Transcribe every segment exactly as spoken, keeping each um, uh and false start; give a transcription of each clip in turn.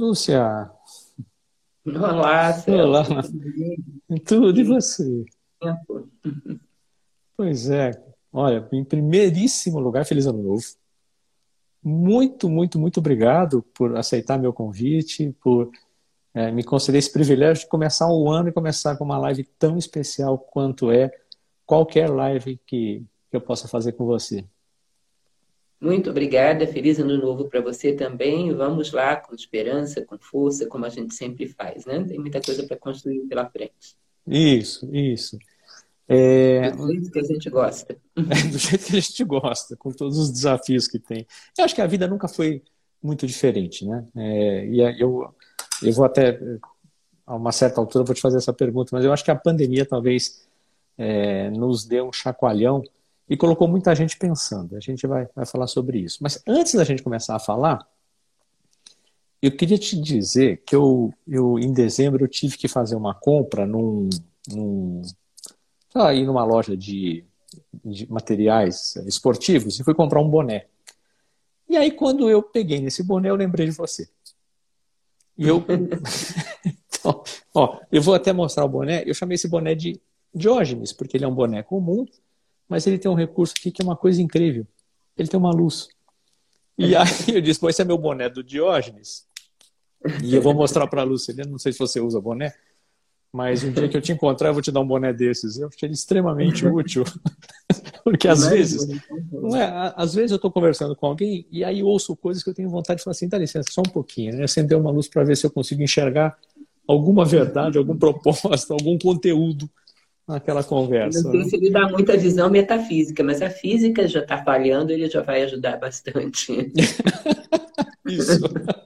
Lúcia, Olá, olá, Celso, tudo bem? tudo e Que você? tempo. Pois é, olha, em primeiríssimo lugar, feliz ano novo. Muito, muito, muito obrigado por aceitar meu convite, por eh, me conceder esse privilégio de começar o ano e começar com uma live tão especial quanto é qualquer live que, que eu possa fazer com você. Muito obrigada, feliz ano novo para você também. Vamos lá, com esperança, com força, como a gente sempre faz, né? Tem muita coisa para construir pela frente, Isso, isso. É, do jeito que a gente gosta. do jeito que a gente gosta, com todos os desafios que tem. Eu acho que a vida nunca foi muito diferente, né? É, e a- eu, eu vou até, a uma certa altura, eu vou te fazer essa pergunta, mas eu acho que a pandemia talvez é, nos deu um chacoalhão e colocou muita gente pensando. A gente vai, vai falar sobre isso. Mas antes da gente começar a falar, eu queria te dizer que eu, eu em dezembro, eu tive que fazer uma compra num, num, sei lá, ir numa loja de, de materiais esportivos e fui comprar um boné. E aí, quando eu peguei nesse boné, eu lembrei de você. E eu, então, ó, eu vou até mostrar o boné. Eu chamei esse boné de Diógenes, porque ele é um boné comum, mas ele tem um recurso aqui que é uma coisa incrível. Ele tem uma luz. E aí eu disse, pô, esse é meu boné do Diógenes. E eu vou mostrar para a Lúcia. Não sei se você usa boné, mas um dia que eu te encontrar, eu vou te dar um boné desses. Eu achei ele extremamente útil, porque às vezes, Imagina. não é, às vezes eu estou conversando com alguém e aí ouço coisas que eu tenho vontade de falar assim, dá licença, só um pouquinho, né? Acender uma luz para ver se eu consigo enxergar alguma verdade, algum propósito, algum conteúdo naquela Eu não conversa, sei né? se ele dá muita visão metafísica, mas a física já está falhando, ele já vai ajudar bastante. Isso,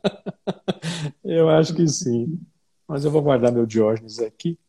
eu acho que sim. Mas eu vou guardar meu Diógenes aqui.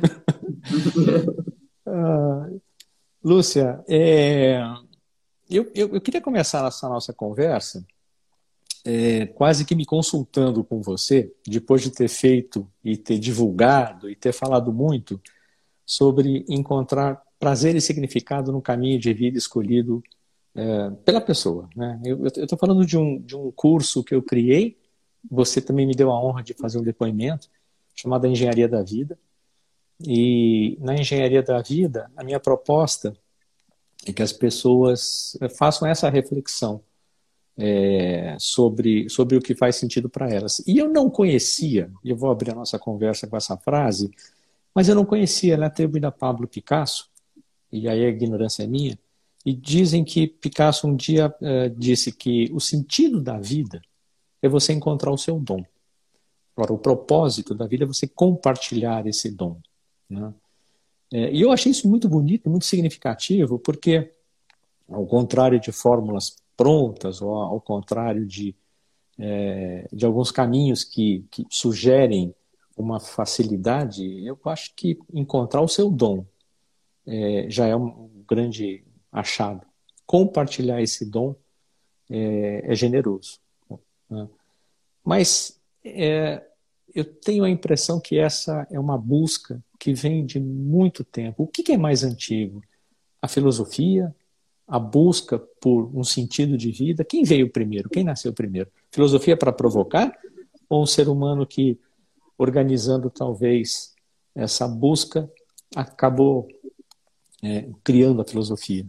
Ah, Lúcia, é, eu, eu, eu queria começar essa nossa conversa é, quase que me consultando com você, depois de ter feito e ter divulgado e ter falado muito sobre encontrar prazer e significado no caminho de vida escolhido é, pela pessoa, né? Eu estou falando de um, de um curso que eu criei, você também me deu a honra de fazer um depoimento, chamado Engenharia da Vida. E na Engenharia da Vida, a minha proposta é que as pessoas é, façam essa reflexão é, sobre, sobre o que faz sentido para elas. E eu não conhecia, e eu vou abrir a nossa conversa com essa frase, mas eu não conhecia, ela é atribuída a Pablo Picasso, e aí a ignorância é minha, e dizem que Picasso um dia eh, disse que o sentido da vida é você encontrar o seu dom. Agora, o propósito da vida é você compartilhar esse dom, né? Eh, e eu achei isso muito bonito, muito significativo, porque, ao contrário de fórmulas prontas, ou ao contrário de, eh, de alguns caminhos que, que sugerem uma facilidade, eu acho que encontrar o seu dom eh, já é um grande achado. Compartilhar esse dom é, é generoso, né? Mas é, eu tenho a impressão que essa é uma busca que vem de muito tempo. O que que é mais antigo? A filosofia, a busca por um sentido de vida? Quem veio primeiro? Quem nasceu primeiro? Filosofia para provocar? Ou um ser humano que, organizando talvez essa busca, acabou é, criando a filosofia?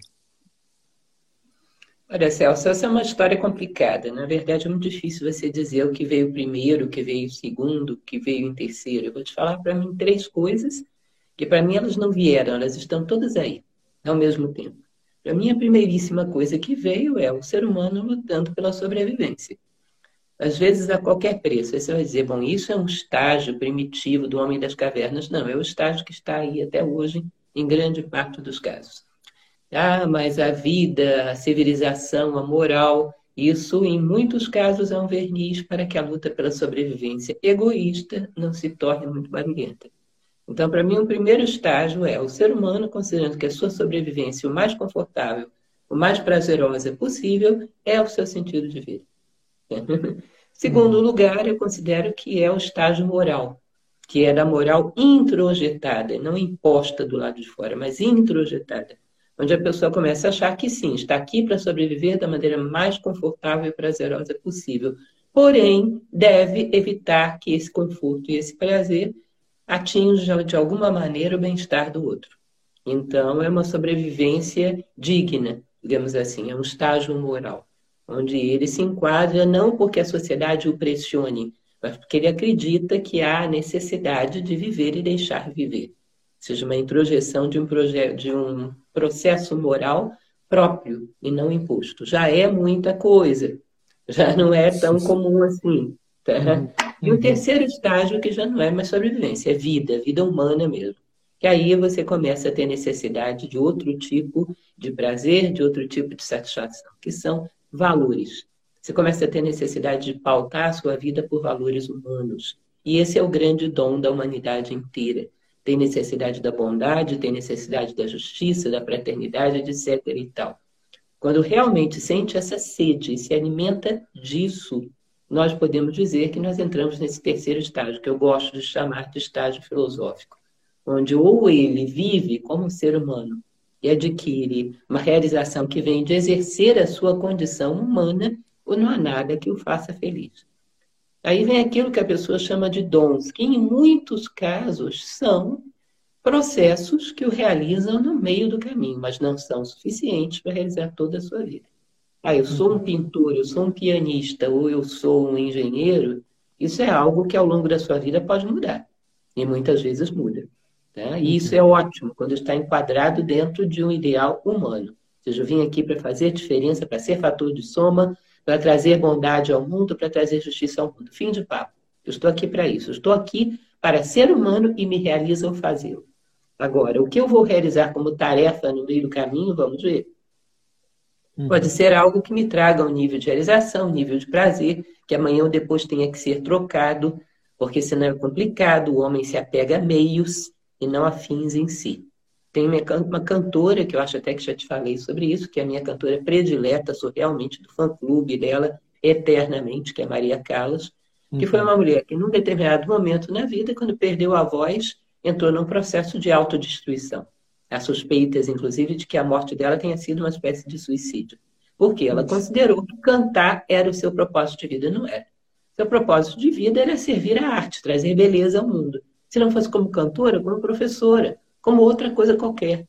Olha, Celso, essa é uma história complicada. Na verdade, é muito difícil você dizer o que veio primeiro, o que veio segundo, o que veio em terceiro. Eu vou te falar para mim três coisas que para mim elas não vieram, elas estão todas aí, ao mesmo tempo. Para mim, a primeiríssima coisa que veio é o ser humano lutando pela sobrevivência. Às vezes, a qualquer preço. Aí você vai dizer, bom, isso é um estágio primitivo do homem das cavernas. Não, é o estágio que está aí até hoje, em grande parte dos casos. Ah, mas a vida, a civilização, a moral, isso em muitos casos é um verniz para que a luta pela sobrevivência egoísta não se torne muito barulhenta. Então, para mim, o primeiro estágio é o ser humano considerando que a sua sobrevivência o mais confortável, o mais prazerosa possível, é o seu sentido de vida. Segundo Uhum. lugar, eu considero que é o estágio moral, que é da moral introjetada, não imposta do lado de fora, mas introjetada, onde a pessoa começa a achar que sim, está aqui para sobreviver da maneira mais confortável e prazerosa possível. porém deve evitar que esse conforto e esse prazer atinjam de alguma maneira o bem-estar do outro. Então, é uma sobrevivência digna, digamos assim, é um estágio moral, onde ele se enquadra não porque a sociedade o pressione, mas porque ele acredita que há necessidade de viver e deixar viver. Ou seja, uma introjeção de um, proje- de um processo moral próprio e não imposto. Já é muita coisa, já não é tão comum assim. Tá? Uhum, E o uhum, terceiro estágio, que já não é mais sobrevivência, é vida, vida humana mesmo. Que aí você começa a ter necessidade de outro tipo de prazer, de outro tipo de satisfação, que são valores. Você começa a ter necessidade de pautar a sua vida por valores humanos. E esse é o grande dom da humanidade inteira. Tem necessidade da bondade, tem necessidade da justiça, da fraternidade, etc e tal. Quando realmente sente essa sede e se alimenta disso, nós podemos dizer que nós entramos nesse terceiro estágio, que eu gosto de chamar de estágio filosófico, onde ou ele vive como um ser humano e adquire uma realização que vem de exercer a sua condição humana, ou não há nada que o faça feliz. Aí vem aquilo que a pessoa chama de dons, que em muitos casos são processos que o realizam no meio do caminho, mas não são suficientes para realizar toda a sua vida. Ah, eu sou um uhum, pintor, eu sou um pianista, ou eu sou um engenheiro, isso é algo que ao longo da sua vida pode mudar. E muitas vezes muda. Tá? E isso é uhum. ótimo quando está enquadrado dentro de um ideal humano. Ou seja, eu vim aqui para fazer diferença, para ser fator de soma, para trazer bondade ao mundo, para trazer justiça ao mundo. Fim de papo. Eu estou aqui para isso. Eu estou aqui para ser humano e me realizo ao fazê-lo. Agora, o que eu vou realizar como tarefa no meio do caminho, vamos ver. Pode Uhum. ser algo que me traga um nível de realização, um nível de prazer, que amanhã ou depois tenha que ser trocado, porque senão é complicado, o homem se apega a meios e não a fins em si. Tem uma cantora, que eu acho até que já te falei sobre isso, que é a minha cantora predileta, sou realmente do fã-clube dela eternamente, que é Maria Callas, que foi Uhum. uma mulher que, num determinado momento na vida, quando perdeu a voz, entrou num processo de autodestruição. Há suspeitas, inclusive, de que a morte dela tenha sido uma espécie de suicídio. Porque ela Puxa. considerou que cantar era o seu propósito de vida. Não era. Seu propósito de vida era servir a arte, trazer beleza ao mundo. Se não fosse como cantora, como professora, como outra coisa qualquer.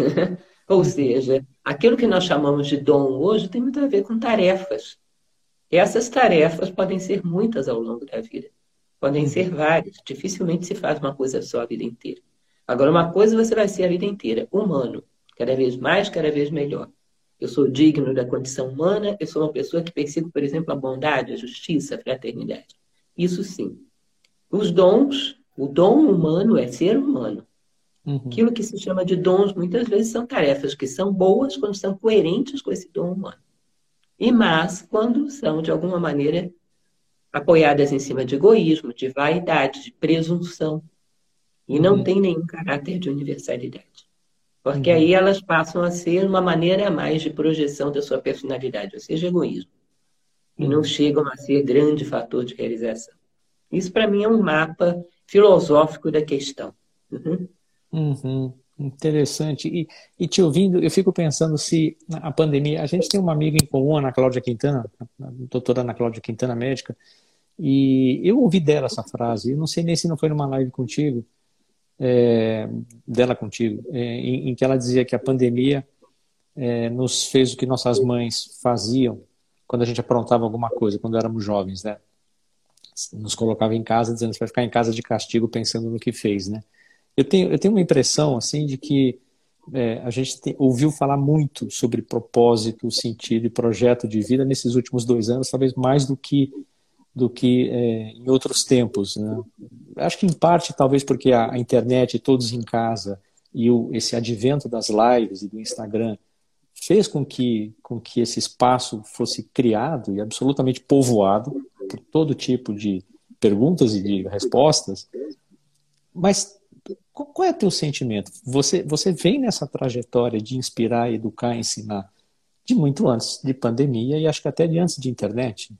Ou Uhum. seja, aquilo que nós chamamos de dom hoje tem muito a ver com tarefas. E essas tarefas podem ser muitas ao longo da vida. Podem ser Uhum. várias. Dificilmente se faz uma coisa só a vida inteira. Agora, uma coisa você vai ser a vida inteira, humano. Cada vez mais, cada vez melhor. Eu sou digno da condição humana, eu sou uma pessoa que persigo, por exemplo, a bondade, a justiça, a fraternidade. Isso sim. Os dons, o dom humano é ser humano. Uhum. Aquilo que se chama de dons, muitas vezes, são tarefas que são boas quando são coerentes com esse dom humano. E más quando são, de alguma maneira, apoiadas em cima de egoísmo, de vaidade, de presunção, e não Uhum. tem nenhum caráter de universalidade. Porque Uhum. aí elas passam a ser uma maneira a mais de projeção da sua personalidade, ou seja, egoísmo. E não Uhum. chegam a ser grande fator de realização. Isso, para mim, é um mapa filosófico da questão. Uhum. Uhum. Interessante. E, e te ouvindo, eu fico pensando se a pandemia. A gente tem uma amiga em comum, Ana Cláudia Quintana, a doutora Ana Cláudia Quintana, médica, e eu ouvi dela essa frase. Eu não sei nem se não foi numa live contigo, é, dela contigo, é, em, em que ela dizia que a pandemia é, nos fez o que nossas mães faziam quando a gente aprontava alguma coisa, quando éramos jovens, né? Nos colocava em casa dizendo que você vai ficar em casa de castigo pensando no que fez, né? Eu tenho, eu tenho uma impressão, assim, de que é, a gente tem, ouviu falar muito sobre propósito, sentido e projeto de vida nesses últimos dois anos, talvez mais do que, do que é, em outros tempos, né? Acho que em parte, talvez porque a, a internet, todos em casa, e o, esse advento das lives e do Instagram fez com que, com que esse espaço fosse criado e absolutamente povoado por todo tipo de perguntas e de respostas. Mas qual é o teu sentimento? Você, você vem nessa trajetória de inspirar, educar, ensinar de muito antes de pandemia e acho que até de antes de internet.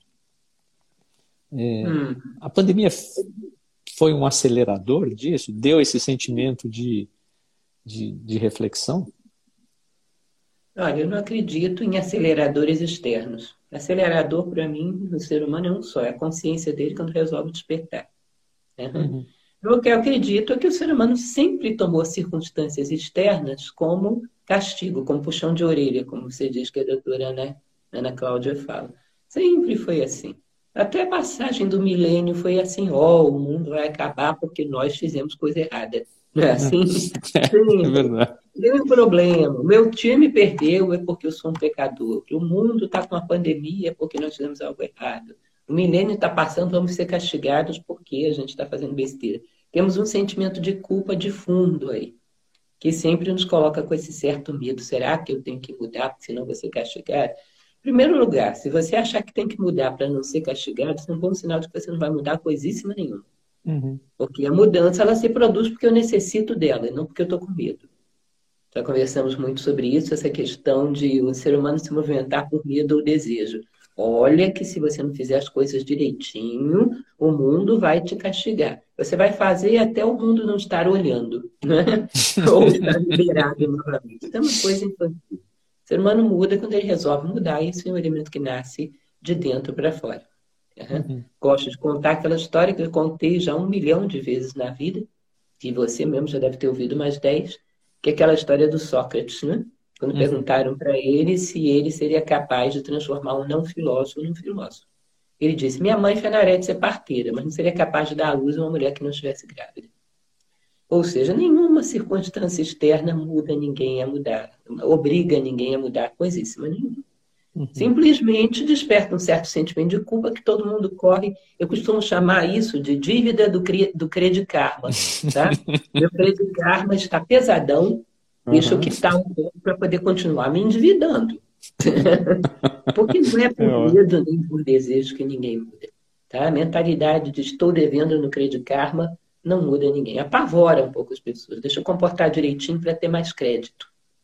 Hum. A pandemia foi um acelerador disso? Deu esse sentimento de, de, de reflexão? Olha, eu não acredito em aceleradores externos. Acelerador, para mim, no ser humano é um só, é a consciência dele quando resolve despertar. Né? Uhum. O que eu acredito é que o ser humano sempre tomou circunstâncias externas como castigo, como puxão de orelha, como você diz que a doutora Ana, Ana Cláudia fala. Sempre foi assim. Até a passagem do milênio foi assim, ó, oh, o mundo vai acabar porque nós fizemos coisa errada. Não é assim? É, é Sempre. verdade. Tem um problema. O meu time perdeu é porque eu sou um pecador. O mundo está com uma pandemia é porque nós fizemos algo errado. O milênio está passando, vamos ser castigados porque a gente está fazendo besteira. Temos um sentimento de culpa de fundo aí, que sempre nos coloca com esse certo medo. Será que eu tenho que mudar, porque senão vou ser castigado? Em primeiro lugar, se você achar que tem que mudar para não ser castigado, isso é um bom sinal de que você não vai mudar coisíssima nenhuma. Uhum. Porque a mudança ela se produz porque eu necessito dela, e não porque eu estou com medo. Já conversamos muito sobre isso, essa questão de o ser humano se movimentar por medo ou desejo. Olha que se você não fizer as coisas direitinho, o mundo vai te castigar. Você vai fazer até o mundo não estar olhando, né? Ou estar liberado novamente. Isso é uma coisa infantil. O ser humano muda quando ele resolve mudar, e isso é um elemento que nasce de dentro para fora. Uhum. Gosto de contar aquela história que eu contei já um milhão de vezes na vida, que você mesmo já deve ter ouvido mais dez, que é aquela história do Sócrates, né? Quando Uhum. perguntaram para ele se ele seria capaz de transformar um não filósofo num filósofo. Ele disse, minha mãe fenaria de ser parteira, mas não seria capaz de dar à luz a uma mulher que não estivesse grávida. Ou seja, nenhuma circunstância externa muda ninguém a mudar, obriga ninguém a mudar coisíssima nenhuma. Uhum. Simplesmente desperta um certo sentimento de culpa que todo mundo corre. Eu costumo chamar isso de dívida do, do Credit Karma. Tá? Meu Credit Karma está pesadão, deixa eu Uhum. quitar um pouco para poder continuar me endividando. Porque não é por É, medo nem por desejo que ninguém muda. Tá? A mentalidade de estou devendo no Credit Karma não muda ninguém. Apavora um pouco as pessoas. Deixa eu comportar direitinho para ter mais crédito.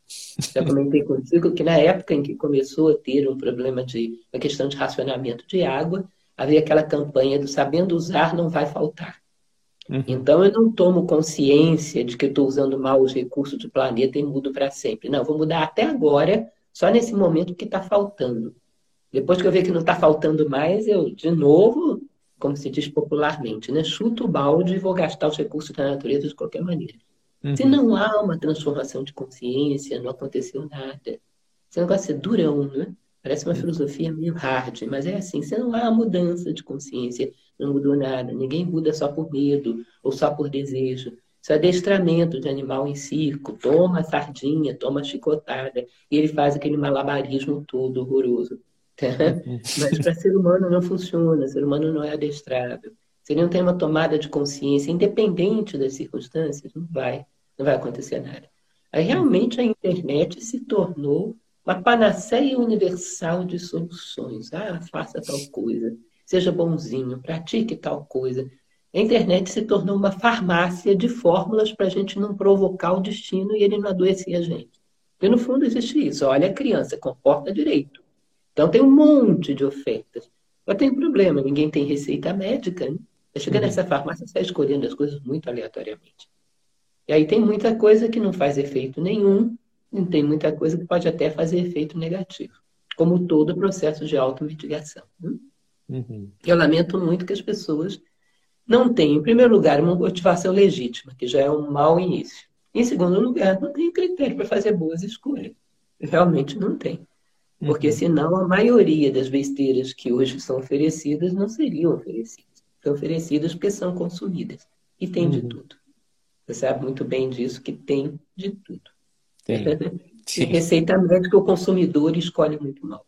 Já comentei contigo que na época em que começou a ter um problema de uma questão de racionamento de água, havia aquela campanha do sabendo usar não vai faltar. Uhum. Então eu não tomo consciência de que eu estou usando mal os recursos do planeta e mudo para sempre. Não, vou mudar até agora, só nesse momento que está faltando. Depois que eu ver que não está faltando mais, eu, de novo, como se diz popularmente, né, chuto o balde e vou gastar os recursos da natureza de qualquer maneira. Uhum. Se não há uma transformação de consciência, não aconteceu nada. Esse negócio é durão, né? Parece uma filosofia meio hard, mas é assim, se não há mudança de consciência, não mudou nada. Ninguém muda só por medo ou só por desejo. Isso é adestramento de animal em circo. Toma a sardinha, toma a chicotada, e ele faz aquele malabarismo todo horroroso. Uhum. Mas para ser humano não funciona, ser humano não é adestrável. Se ele não tem uma tomada de consciência, independente das circunstâncias, não vai, não vai acontecer nada. Aí realmente a internet se tornou uma panaceia universal de soluções. Ah, faça tal coisa, seja bonzinho, pratique tal coisa. A internet se tornou uma farmácia de fórmulas para a gente não provocar o destino e ele não adoecer a gente. Porque no fundo existe isso. Olha, a criança comporta direito. Então tem um monte de ofertas. Mas tem um problema, ninguém tem receita médica, né? Você chega Uhum. nessa farmácia, você está escolhendo as coisas muito aleatoriamente. E aí tem muita coisa que não faz efeito nenhum, e tem muita coisa que pode até fazer efeito negativo. Como todo o processo de automitigação. Né? Uhum. Eu lamento muito que as pessoas não tenham, em primeiro lugar, uma motivação legítima, que já é um mau início. Em segundo lugar, não tem critério para fazer boas escolhas. Realmente não tem. Porque Uhum. senão a maioria das besteiras que hoje são oferecidas não seriam oferecidas. São oferecidas porque são consumidas. E tem de Uhum. tudo. Você sabe muito bem disso, que tem de tudo. Tem. E Sim. receita médica, o consumidor escolhe muito mal.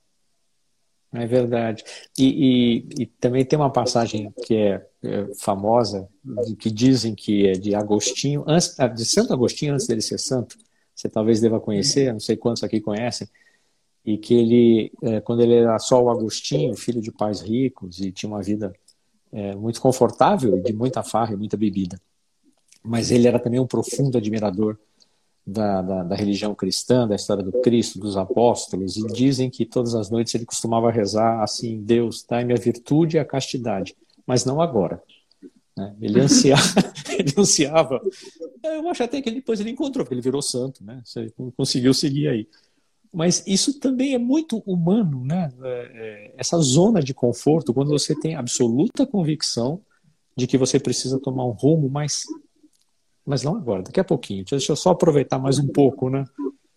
É verdade. E, e, e também tem uma passagem que é, é famosa, de, que dizem que é de Agostinho, antes, de Santo Agostinho, antes dele ser santo, você talvez deva conhecer, não sei quantos aqui conhecem, e que ele, é, quando ele era só o Agostinho, filho de pais ricos, e tinha uma vida é, muito confortável, e de muita farra e muita bebida. Mas ele era também um profundo admirador Da, da, da religião cristã, da história do Cristo, dos apóstolos, e dizem que todas as noites ele costumava rezar assim: Deus, dai-me a virtude e a castidade, mas não agora. Né? Ele ansiava, ele ansiava. Eu acho até que ele, depois ele encontrou, porque ele virou santo, né? Você conseguiu seguir aí. Mas isso também é muito humano, né? É, é, essa zona de conforto, quando você tem absoluta convicção de que você precisa tomar um rumo, mas, mas não agora, daqui a pouquinho. Deixa eu só aproveitar mais um pouco, né?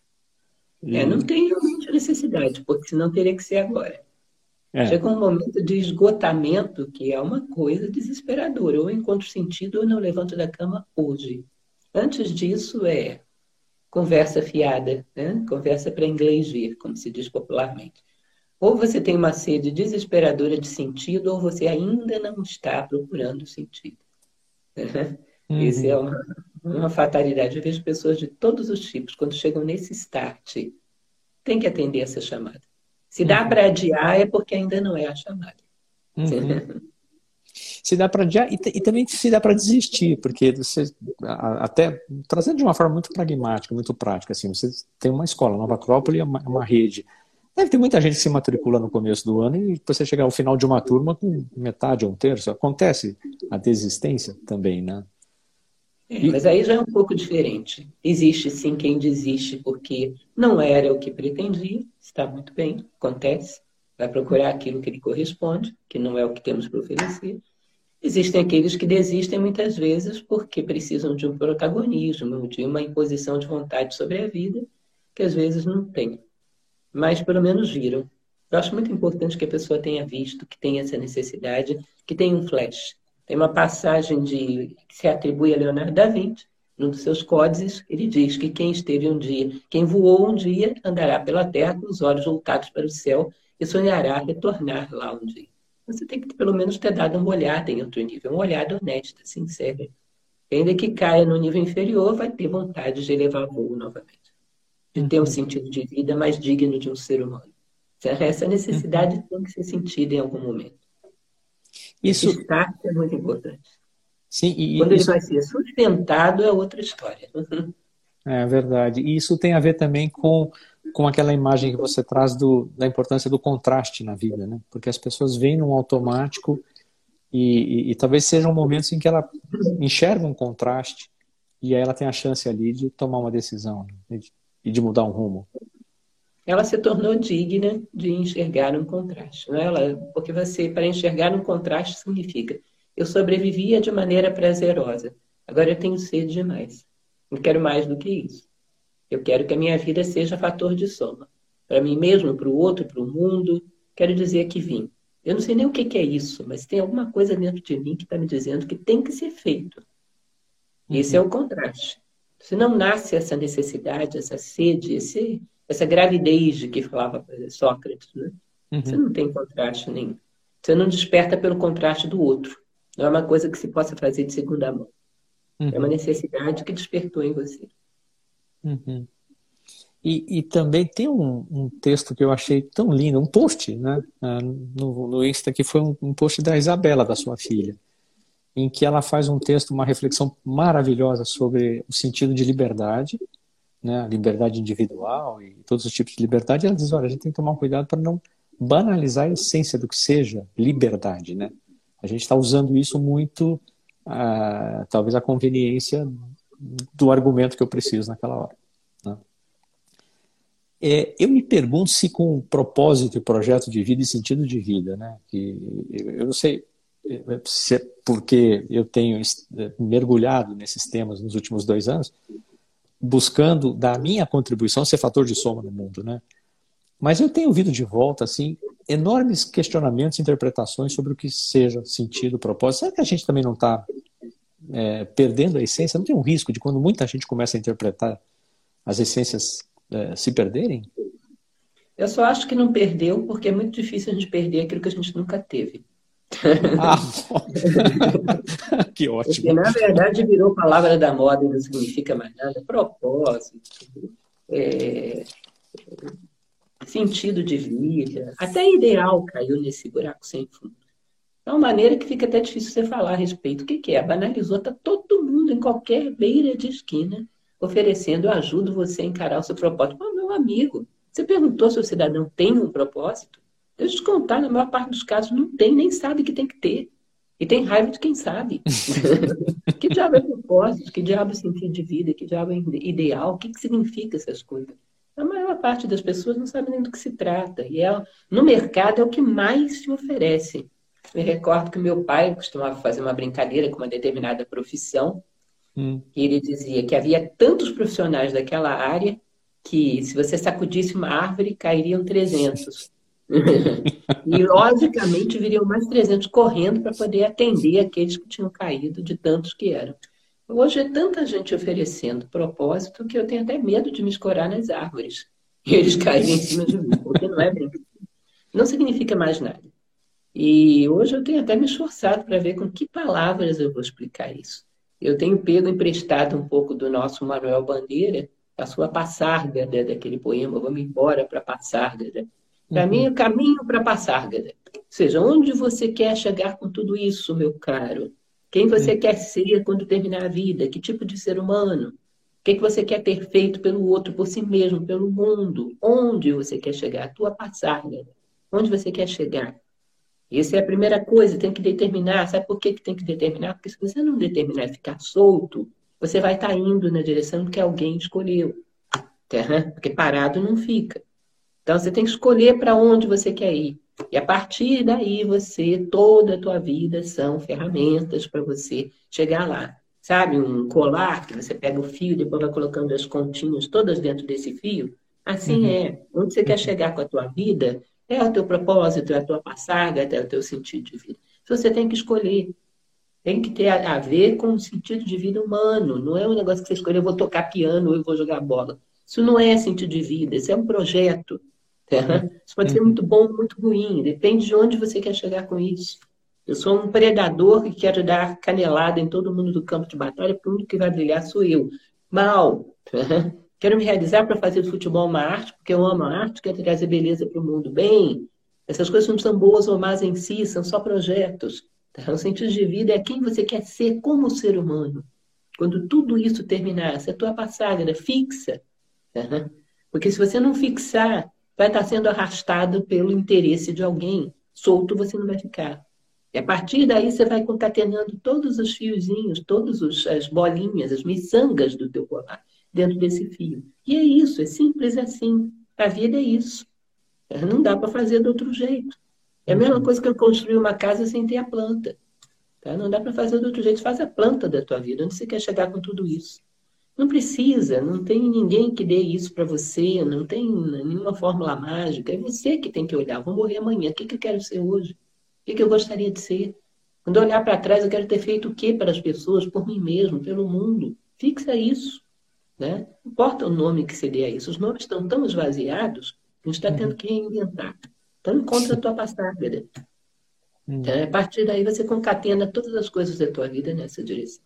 É, não E, tem realmente necessidade, porque senão teria que ser agora. é, Chega um momento de esgotamento que é uma coisa desesperadora. Ou eu encontro sentido ou não levanto da cama hoje. Antes disso é conversa fiada, né? Conversa para inglês ver, como se diz popularmente. Ou você tem uma sede desesperadora de sentido, ou você ainda não está procurando sentido. Essa é uhum, uma, uma fatalidade. Eu vejo pessoas de todos os tipos, quando chegam nesse start, tem que atender essa chamada. Se dá uhum, para adiar, é porque ainda não é a chamada. uhum. Se dá para adiar e, e também se dá para desistir, porque você, até trazendo de uma forma muito pragmática, muito prática, assim, você tem uma escola, Nova Acrópole é uma, uma rede. Deve ter muita gente que se matricula no começo do ano e você chegar ao final de uma turma com metade ou um terço. Acontece a desistência também, né? É, E, mas aí já é um pouco diferente. Existe sim quem desiste porque não era o que pretendia, está muito bem, acontece, vai procurar aquilo que lhe corresponde, que não é o que temos para oferecer. Existem aqueles que desistem muitas vezes porque precisam de um protagonismo, de uma imposição de vontade sobre a vida, que às vezes não tem, mas pelo menos viram. Eu acho muito importante que a pessoa tenha visto, que tenha essa necessidade, que tenha um flash. Tem uma passagem de, que se atribui a Leonardo da Vinci, num dos seus códices, ele diz que quem esteve um dia, quem voou um dia, andará pela terra com os olhos voltados para o céu e sonhará retornar lá um dia. Você tem que pelo menos ter dado uma olhada em outro nível, uma olhada honesta, sincera. Ainda que caia no nível inferior, vai ter vontade de elevar voo novamente, de ter um uhum, sentido de vida mais digno de um ser humano. Essa uhum. necessidade tem que ser sentida em algum momento. Esse Isso, start é muito importante. sim, e Quando e ele isso vai ser sustentado, é outra história. é verdade. E isso tem a ver também com, com aquela imagem que você traz do, da importância do contraste na vida, né? Porque as pessoas vêm num automático e, e, e talvez sejam momentos em que ela enxerga um contraste e aí ela tem a chance ali de tomar uma decisão, né? E de, e de mudar um rumo. Ela se tornou digna de enxergar um contraste. Não é? Ela, porque você, para enxergar um contraste, significa eu sobrevivia de maneira prazerosa, agora eu tenho sede demais. Não quero mais do que isso. Eu quero que a minha vida seja fator de soma. Para mim mesmo, para o outro, para o mundo. Quero dizer que vim. Eu não sei nem o que é isso, mas tem alguma coisa dentro de mim que está me dizendo que tem que ser feito. Esse é Uhum, o contraste. Se não nasce essa necessidade, essa sede, esse, essa gravidez de que falava Sócrates, né? Você uhum, não tem contraste nenhum. Você não desperta pelo contraste do outro. Não é uma coisa que se possa fazer de segunda mão. É uma uhum, necessidade que despertou em você. uhum. E, e também tem um, um texto que eu achei tão lindo, um post, né, ah, no, no Insta, que foi um, um post da Isabela, da sua filha, em que ela faz um texto, uma reflexão maravilhosa sobre o sentido de liberdade, né, a liberdade individual e todos os tipos de liberdade. E ela diz, olha, a gente tem que tomar um cuidado para não banalizar a essência do que seja liberdade, né? A gente está usando isso muito, ah, talvez a conveniência do argumento que eu preciso naquela hora, né? É, eu me pergunto se com propósito e projeto de vida e sentido de vida, né? Que eu não sei se é porque eu tenho mergulhado nesses temas nos últimos dois anos, buscando da minha contribuição ser fator de soma no mundo, né? Mas eu tenho ouvido de volta assim enormes questionamentos, interpretações sobre o que seja sentido, propósito. Será que a gente também não está é, perdendo a essência? Não tem um risco de quando muita gente começa a interpretar as essências é, se perderem? Eu só acho que não perdeu, porque é muito difícil a gente perder aquilo que a gente nunca teve. Ah, que Porque, ótimo. na verdade, virou palavra da moda e não significa mais nada. Propósito, é, sentido de vida, até ideal caiu nesse buraco sem fundo. É uma maneira que fica até difícil você falar a respeito. O que, que é? Banalizou, está todo mundo em qualquer beira de esquina oferecendo eu ajudo você a encarar o seu propósito. Mas, meu amigo, você perguntou se o cidadão tem um propósito? Deixa eu te contar, na maior parte dos casos não tem, nem sabe que tem que ter. E tem raiva de quem sabe. Que diabo é propósito? Que diabo é sentido de vida? Que diabo é ideal? O que, que significa essas coisas? A maior parte das pessoas não sabe nem do que se trata. E é, no mercado é o que mais se oferece. Me recordo que meu pai costumava fazer uma brincadeira com uma determinada profissão, Hum. e ele dizia que havia tantos profissionais daquela área que, se você sacudisse uma árvore, cairiam trezentos. E, logicamente, viriam mais trezentos correndo para poder atender aqueles que tinham caído, de tantos que eram. Hoje é tanta gente oferecendo propósito que eu tenho até medo de me escorar nas árvores e eles caírem em cima de mim, porque não é brincadeira. Não significa mais nada. E hoje eu tenho até me esforçado para ver com que palavras eu vou explicar isso. Eu tenho pego emprestado um pouco do nosso Manuel Bandeira, a sua Passárgada, daquele poema Vamos Embora para Passárgada. Para mim, Uhum. o caminho para Passárgada. Ou seja, onde você quer chegar com tudo isso, meu caro? Quem você Uhum. quer ser quando terminar a vida? Que tipo de ser humano? O que que você quer ter feito pelo outro, por si mesmo, pelo mundo? Onde você quer chegar? A tua Passárgada. Onde você quer chegar? Essa é a primeira coisa, tem que determinar. Sabe por que que tem que determinar? Porque se você não determinar e ficar solto, você vai estar indo na direção que alguém escolheu. Tá? Porque parado não fica. Então você tem que escolher para onde você quer ir. E a partir daí você, toda a tua vida são ferramentas para você chegar lá. Sabe, um colar que você pega o fio e depois vai colocando as continhas todas dentro desse fio? Assim Uhum. é. Onde você quer Uhum. chegar com a tua vida, é o teu propósito, é a tua passagem, é o teu sentido de vida. Então você tem que escolher. Tem que ter a, a ver com o sentido de vida humano. Não é um negócio que você escolhe, eu vou tocar piano ou eu vou jogar bola. Isso não é sentido de vida, isso é um projeto. Tá? Isso pode ser Uhum. muito bom ou muito ruim, depende de onde você quer chegar com isso. Eu sou um predador que quero dar canelada em todo mundo do campo de batalha, porque o único que vai brilhar sou eu. Mal. Tá? Quero me realizar para fazer do futebol uma arte, porque eu amo a arte, quero trazer beleza para o mundo. Bem, essas coisas não são boas ou más em si, são só projetos. Tá? O sentido de vida é quem você quer ser como ser humano. Quando tudo isso terminar, se a tua passagem fixa, tá? Porque se você não fixar, vai estar sendo arrastado pelo interesse de alguém. Solto você não vai ficar. E a partir daí você vai concatenando todos os fiozinhos, todas as bolinhas, as miçangas do teu colar dentro desse fio. E é isso, é simples assim. A vida é isso. Não dá para fazer de outro jeito. É a mesma Uhum. coisa que eu construir uma casa sem ter a planta. Tá? Não dá para fazer de outro jeito. Faz a planta da tua vida. Onde você quer chegar com tudo isso? Não precisa, não tem ninguém que dê isso para você, não tem nenhuma fórmula mágica. É você que tem que olhar. Vou morrer amanhã. O que que eu quero ser hoje? O que que eu gostaria de ser? Quando eu olhar para trás, eu quero ter feito o que para as pessoas, por mim mesmo, pelo mundo. Fixa isso. Né? Não importa o nome que se dê a isso. Os nomes estão tão esvaziados que a gente está tendo Uhum. que reinventar. Então, encontra a tua passagem. Uhum. Então, a partir daí, você concatena todas as coisas da tua vida nessa direção.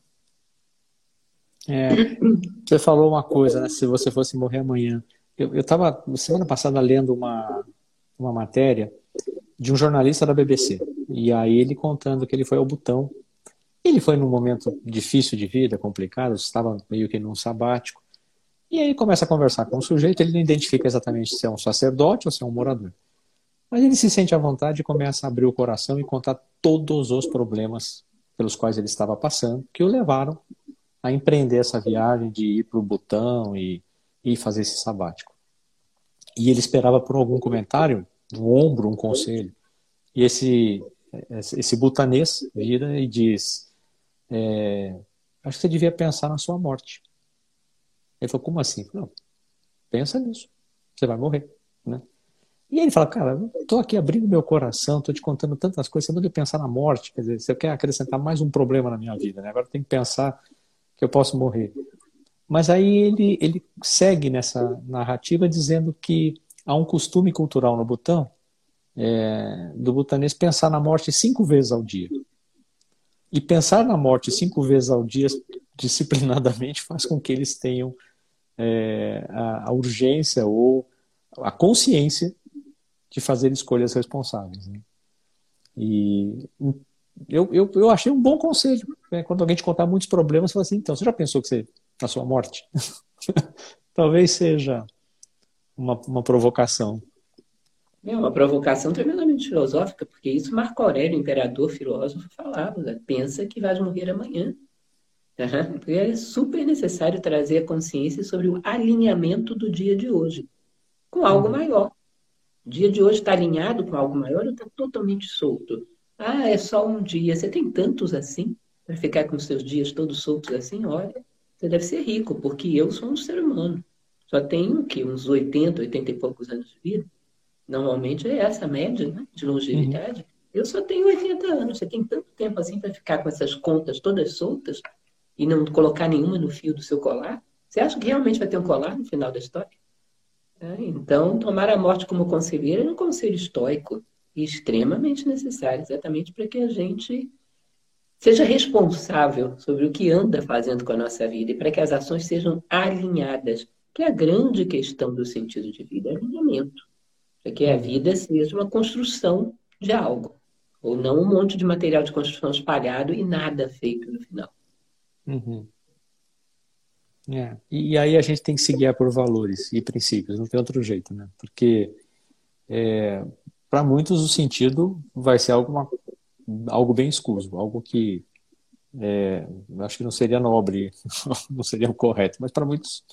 É, você falou uma coisa, né? Se você fosse morrer amanhã. Eu estava, semana passada, lendo uma, uma matéria de um jornalista da B B C. E aí ele contando que ele foi ao Butão. Ele foi num momento difícil de vida, complicado, estava meio que num sabático. E aí começa a conversar com o sujeito, ele não identifica exatamente se é um sacerdote ou se é um morador. Mas ele se sente à vontade e começa a abrir o coração e contar todos os problemas pelos quais ele estava passando, que o levaram a empreender essa viagem de ir para o Butão e, e fazer esse sabático. E ele esperava por algum comentário, um ombro, um conselho. E esse, esse butanês vira e diz: é, acho que você devia pensar na sua morte. Ele falou: como assim? Não, pensa nisso. Você vai morrer, né? E ele fala: cara, estou aqui abrindo meu coração, estou te contando tantas coisas, você não deve pensar na morte. Quer dizer, você quer acrescentar mais um problema na minha vida, né? Agora tem que pensar que eu posso morrer. Mas aí ele, ele segue nessa narrativa dizendo que há um costume cultural no Butão, é, do butanês pensar na morte cinco vezes ao dia. E pensar na morte cinco vezes ao dia, disciplinadamente, faz com que eles tenham é, a, a urgência ou a consciência de fazer escolhas responsáveis. Né? E eu, eu, eu achei um bom conselho. Né? Quando alguém te contar muitos problemas, você fala assim: então, você já pensou que você na sua morte? Talvez seja uma, uma provocação. É uma provocação tremendamente filosófica, porque isso Marco Aurélio, imperador filósofo, falava, né? Pensa que vais morrer amanhã. Uhum. Porque é super necessário trazer a consciência sobre o alinhamento do dia de hoje. com algo Uhum. maior. O dia de hoje está alinhado com algo maior ou está totalmente solto? Ah, é só um dia. Você tem tantos assim? Para ficar com os seus dias todos soltos assim? Olha, você deve ser rico, porque eu sou um ser humano. Só tenho o quê? Uns oitenta, oitenta e poucos anos de vida. Normalmente é essa a média, né, de Uhum. longevidade. Eu só tenho oitenta anos. Você tem tanto tempo assim para ficar com essas contas todas soltas e não colocar nenhuma no fio do seu colar? Você acha que realmente vai ter um colar no final da história? É, então, tomar a morte como conselheiro é um conselho estoico e extremamente necessário, exatamente para que a gente seja responsável sobre o que anda fazendo com a nossa vida e para que as ações sejam alinhadas, que é a grande questão do sentido de vida, é alinhamento, para que a Uhum. vida seja uma construção de algo, ou não um monte de material de construção espalhado e nada feito no final. Uhum. É. E, e aí a gente tem que se guiar por valores e princípios, não tem outro jeito, né? Porque para muitos o sentido vai ser alguma, algo bem escuso, algo que é, acho que não seria nobre, não seria o correto, mas para muitos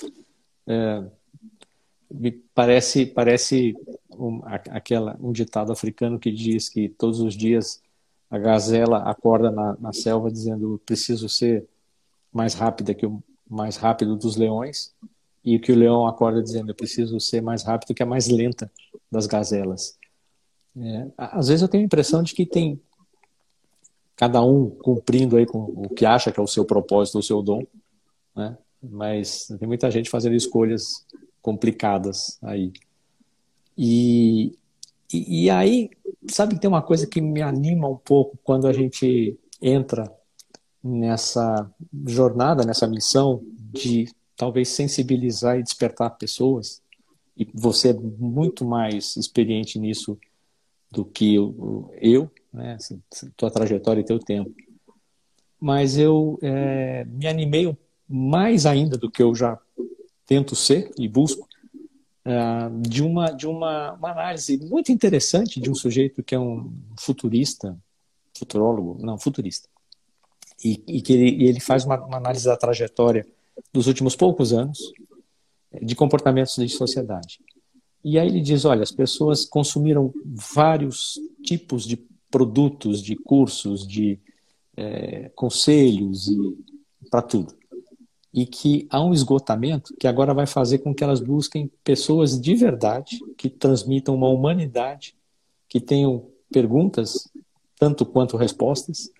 me parece parece um, a- aquela, um ditado africano que diz que todos os dias a gazela acorda na, na selva dizendo preciso ser mais rápida que o mais rápido dos leões e que o leão acorda dizendo eu preciso ser mais rápido que a mais lenta das gazelas. É, às vezes eu tenho a impressão de que tem cada um cumprindo aí com o que acha que é o seu propósito, o seu dom, né? Mas tem muita gente fazendo escolhas complicadas aí. E, e, e aí, sabe que tem uma coisa que me anima um pouco quando a gente entra nessa jornada, nessa missão de talvez sensibilizar e despertar pessoas, e você é muito mais experiente nisso do que eu, né? Assim, tua trajetória e teu tempo. Mas eu é, me animei mais ainda do que eu já tento ser e busco, é, de uma de uma, uma análise muito interessante de um sujeito que é um futurista, futurólogo, não, futurista, e, e que ele, e ele faz uma, uma análise da trajetória dos últimos poucos anos de comportamentos de sociedade. E aí ele diz, olha, as pessoas consumiram vários tipos de produtos, de cursos, de é, conselhos e para tudo. E que há um esgotamento que agora vai fazer com que elas busquem pessoas de verdade, que transmitam uma humanidade, que tenham perguntas tanto quanto respostas,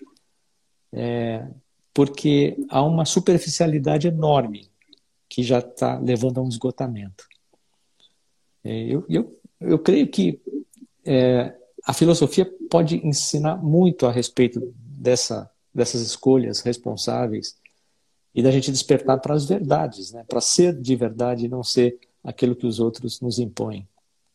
porque há uma superficialidade enorme que já está levando a um esgotamento. É, eu, eu, eu creio que é, a filosofia pode ensinar muito a respeito dessa, dessas escolhas responsáveis e da gente despertar para as verdades, né? Para ser de verdade e não ser aquilo que os outros nos impõem.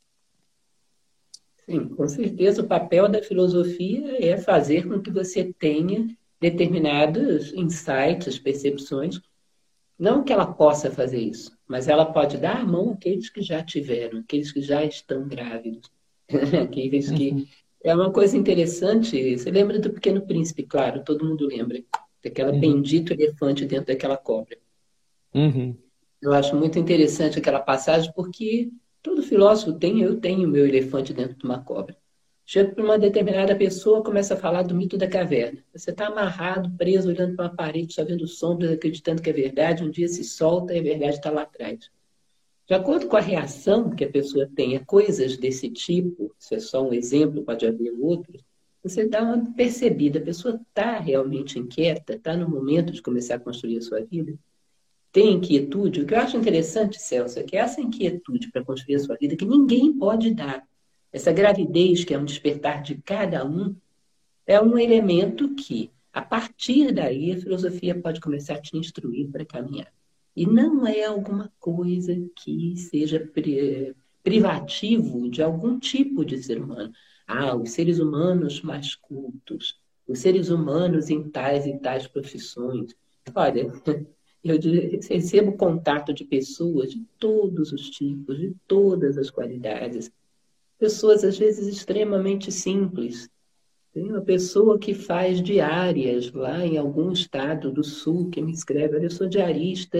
Sim, com certeza o papel da filosofia é fazer com que você tenha determinados insights, percepções. Não que ela possa fazer isso, mas ela pode dar a mão àqueles que já tiveram, aqueles que já estão grávidos, aqueles que. Uhum, É uma coisa interessante. Você lembra do Pequeno Príncipe, claro, todo mundo lembra, daquela uhum, bendito elefante dentro daquela cobra. uhum, Eu acho muito interessante aquela passagem porque todo filósofo tem, eu tenho meu elefante dentro de uma cobra. Chega para uma determinada pessoa, começa a falar do mito da caverna. Você está amarrado, preso, olhando para uma parede, só vendo sombras, acreditando que é verdade. Um dia se solta e a verdade está lá atrás. De acordo com a reação que a pessoa tem a coisas desse tipo, isso é só um exemplo, pode haver outros, você dá uma percebida. A pessoa está realmente inquieta, está no momento de começar a construir a sua vida, tem inquietude. O que eu acho interessante, Celso, é que essa inquietude para construir a sua vida, que ninguém pode dar, essa gravidez, que é um despertar de cada um, é um elemento que, a partir daí, a filosofia pode começar a te instruir para caminhar. E não é alguma coisa que seja pri- privativo de algum tipo de ser humano. Ah, os seres humanos mais cultos, os seres humanos em tais e tais profissões. Olha, eu de- recebo contato de pessoas de todos os tipos, de todas as qualidades. Pessoas, às vezes, extremamente simples. Tem uma pessoa que faz diárias lá em algum estado do sul que me escreve: olha, eu sou diarista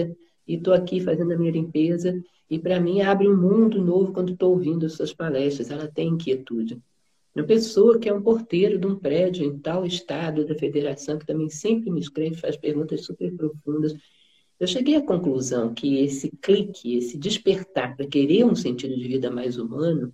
e estou aqui fazendo a minha limpeza, e para mim abre um mundo novo quando estou ouvindo as suas palestras. Ela tem inquietude. Uma pessoa que é um porteiro de um prédio em tal estado da federação, que também sempre me escreve, faz perguntas super profundas. Eu cheguei à conclusão que esse clique, esse despertar para querer um sentido de vida mais humano,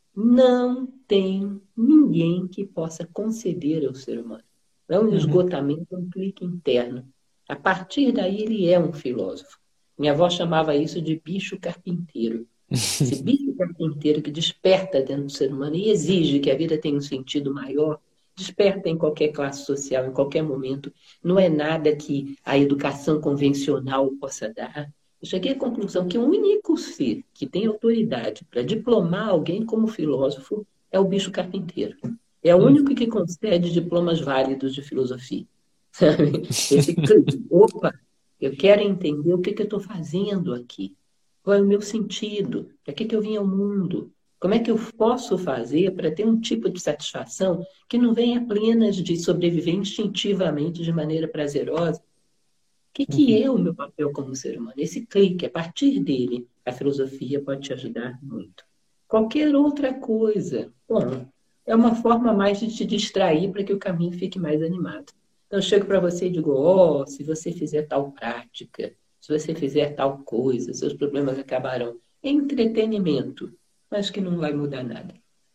não tem ninguém que possa conceder ao ser humano. Não é um esgotamento, é um clique interno. A partir daí, ele é um filósofo. Minha avó chamava isso de bicho carpinteiro. Esse bicho carpinteiro que desperta dentro do ser humano e exige que a vida tenha um sentido maior, desperta em qualquer classe social, em qualquer momento. Não é nada que a educação convencional possa dar. Eu cheguei à conclusão que o único ser que tem autoridade para diplomar alguém como filósofo é o bicho carpinteiro. É o único que concede diplomas válidos de filosofia. Sabe? Esse clique, opa, eu quero entender o que, que eu estou fazendo aqui. Qual é o meu sentido? Para que, que eu vim ao mundo? Como é que eu posso fazer para ter um tipo de satisfação que não venha apenas de sobreviver instintivamente de maneira prazerosa? O que, que é o meu papel como ser humano? Esse clique, a partir dele, a filosofia pode te ajudar muito. Qualquer outra coisa, bom, é uma forma mais de te distrair para que o caminho fique mais animado. Então, eu chego para você e digo, ó, oh, se você fizer tal prática, se você fizer tal coisa, seus problemas acabarão. É entretenimento, mas que não vai mudar nada.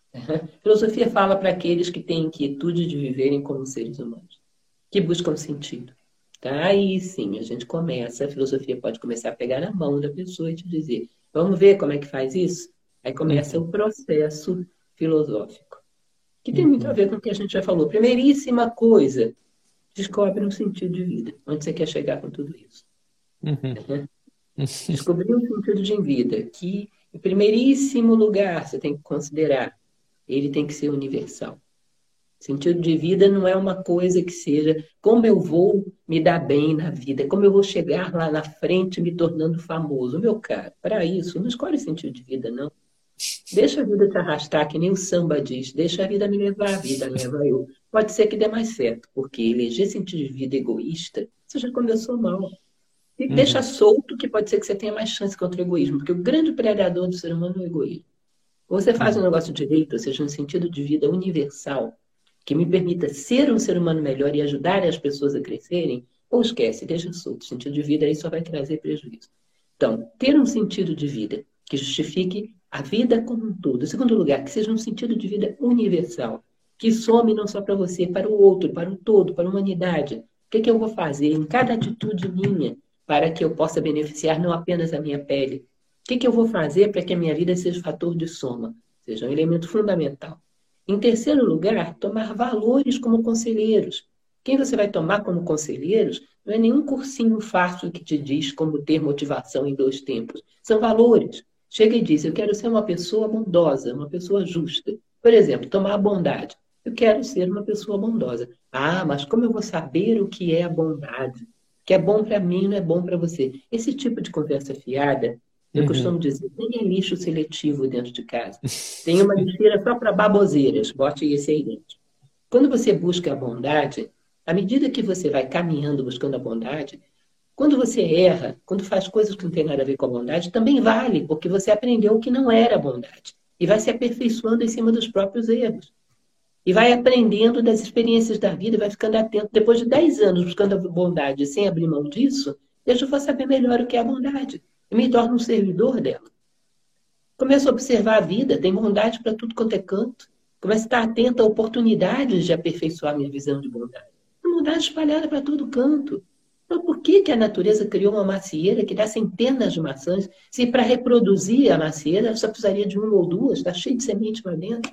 A filosofia fala para aqueles que têm inquietude de viverem como seres humanos, que buscam sentido. Tá? Aí sim, a gente começa, a filosofia pode começar a pegar na mão da pessoa e te dizer, vamos ver como é que faz isso? Aí começa uhum. o processo filosófico, que tem muito a ver com o que a gente já falou. Primeiríssima coisa, descobre um sentido de vida. Onde você quer chegar com tudo isso? Uhum. Descobrir um sentido de vida, que em primeiríssimo lugar você tem que considerar, ele tem que ser universal. Sentido de vida não é uma coisa que seja como eu vou me dar bem na vida, como eu vou chegar lá na frente me tornando famoso. Meu caro, para isso, não escolhe sentido de vida, não. Deixa a vida te arrastar, que nem o samba diz. Deixa a vida me levar, a vida leva eu. Pode ser que dê mais certo, porque eleger sentido de vida egoísta, você já começou mal. E uhum. deixa solto, que pode ser que você tenha mais chance contra o egoísmo, porque o grande predador do ser humano é o egoísmo. Ou você faz um negócio direito, ou seja, um sentido de vida universal, que me permita ser um ser humano melhor e ajudar as pessoas a crescerem, ou esquece, deixa solto. O sentido de vida aí só vai trazer prejuízo. Então, ter um sentido de vida que justifique a vida como um todo. Em segundo lugar, que seja um sentido de vida universal, que some não só para você, para o outro, para o todo, para a humanidade. O que, que eu vou fazer em cada atitude minha para que eu possa beneficiar não apenas a minha pele? O que, que eu vou fazer para que a minha vida seja fator de soma, seja um elemento fundamental? Em terceiro lugar, tomar valores como conselheiros. Quem você vai tomar como conselheiros não é nenhum cursinho fácil que te diz como ter motivação em dois tempos. São valores. Chega e diz, eu quero ser uma pessoa bondosa, uma pessoa justa. Por exemplo, tomar a bondade. Eu quero ser uma pessoa bondosa. Ah, mas como eu vou saber o que é a bondade? O que é bom para mim não é bom para você. Esse tipo de conversa fiada, eu uhum. costumo dizer, tenha lixo seletivo dentro de casa. Tem uma lixeira só para baboseiras, bote esse aí dentro. Quando você busca a bondade, à medida que você vai caminhando buscando a bondade, quando você erra, quando faz coisas que não tem nada a ver com a bondade, também vale, porque você aprendeu o que não era bondade. E vai se aperfeiçoando em cima dos próprios erros. E vai aprendendo das experiências da vida, vai ficando atento. Depois de dez anos buscando a bondade sem abrir mão disso, eu já vou saber melhor o que é a bondade. E me torno um servidor dela. Começo a observar a vida, tem bondade para tudo quanto é canto. Começo a estar atento a oportunidades de aperfeiçoar minha visão de bondade. Tem bondade espalhada para todo canto. Então, por que, que a natureza criou uma macieira que dá centenas de maçãs, se para reproduzir a macieira ela só precisaria de uma ou duas, está cheio de semente lá dentro?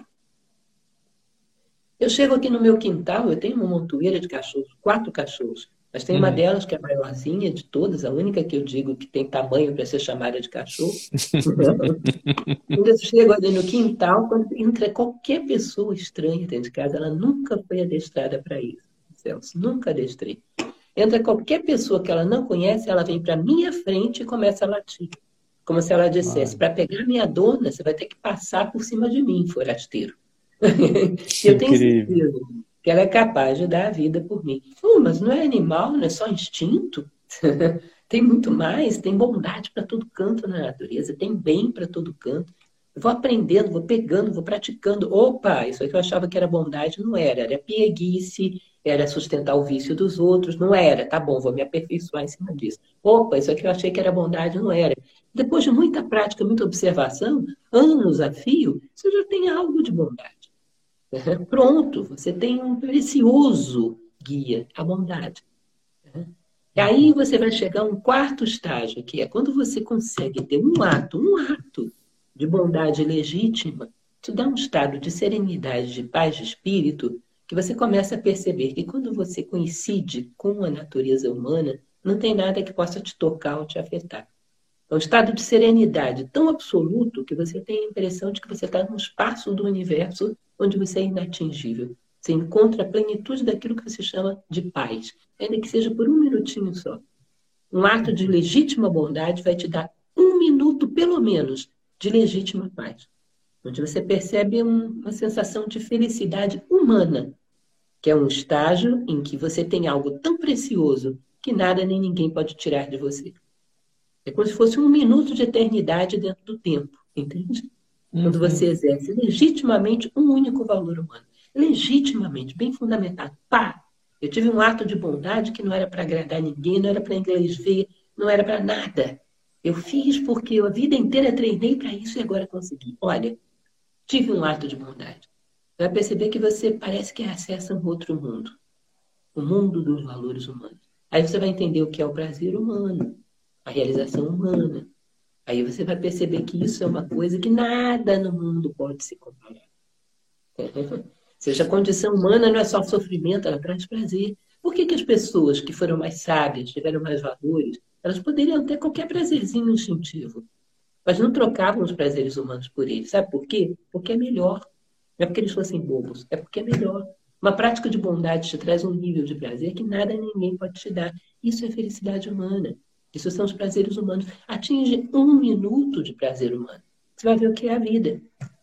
Eu chego aqui no meu quintal, eu tenho uma montoeira de cachorros, quatro cachorros, mas tem uma uhum. delas que é a maiorzinha de todas, a única que eu digo que tem tamanho para ser chamada de cachorro. Quando eu chego ali no quintal, quando entra qualquer pessoa estranha dentro de casa, ela nunca foi adestrada para isso, Celso, nunca adestrei. Entra qualquer pessoa que ela não conhece, ela vem para minha frente e começa a latir. Como se ela dissesse, para pegar minha dona, você vai ter que passar por cima de mim, forasteiro. Eu tenho certeza que ela é capaz de dar a vida por mim. Oh, mas não é animal, não é só instinto? Tem muito mais, tem bondade para todo canto na natureza, tem bem para todo canto. Eu vou aprendendo, vou pegando, vou praticando. Opa, isso aí que eu achava que era bondade, não era. Era pieguice, era sustentar o vício dos outros, não era. Tá bom, vou me aperfeiçoar em cima disso. Opa, isso aqui eu achei que era bondade, não era. Depois de muita prática, muita observação, anos a fio, você já tem algo de bondade. Pronto, você tem um precioso guia, a bondade. E aí você vai chegar a um quarto estágio, que é quando você consegue ter um ato, um ato de bondade legítima, te dá um estado de serenidade, de paz de espírito, que você começa a perceber que quando você coincide com a natureza humana, não tem nada que possa te tocar ou te afetar. É um estado de serenidade tão absoluto que você tem a impressão de que você está num espaço do universo onde você é inatingível. Você encontra a plenitude daquilo que você chama de paz, ainda que seja por um minutinho só. Um ato de legítima bondade vai te dar um minuto, pelo menos, de legítima paz, onde você percebe um, uma sensação de felicidade humana, que é um estágio em que você tem algo tão precioso que nada nem ninguém pode tirar de você. É como se fosse um minuto de eternidade dentro do tempo, entende? Uhum. Quando você exerce legitimamente um único valor humano. Legitimamente, bem fundamentado. Pá! Eu tive um ato de bondade que não era para agradar ninguém, não era para inglês ver, não era para nada. Eu fiz porque eu a vida inteira treinei para isso e agora consegui. Olha, tive um ato de bondade. Você vai perceber que você parece que acessa um outro mundo. O mundo dos valores humanos. Aí você vai entender o que é o prazer humano, a realização humana. Aí você vai perceber que isso é uma coisa que nada no mundo pode se comparar. Seja a condição humana não é só sofrimento, ela traz prazer. Por que que as pessoas que foram mais sábias, tiveram mais valores, elas poderiam ter qualquer prazerzinho instintivo, mas não trocavam os prazeres humanos por eles? Sabe por quê? Porque é melhor. Não é porque eles fossem bobos, é porque é melhor. Uma prática de bondade te traz um nível de prazer que nada nem ninguém pode te dar. Isso é felicidade humana. Isso são os prazeres humanos. Atinge um minuto de prazer humano. Você vai ver o que é a vida.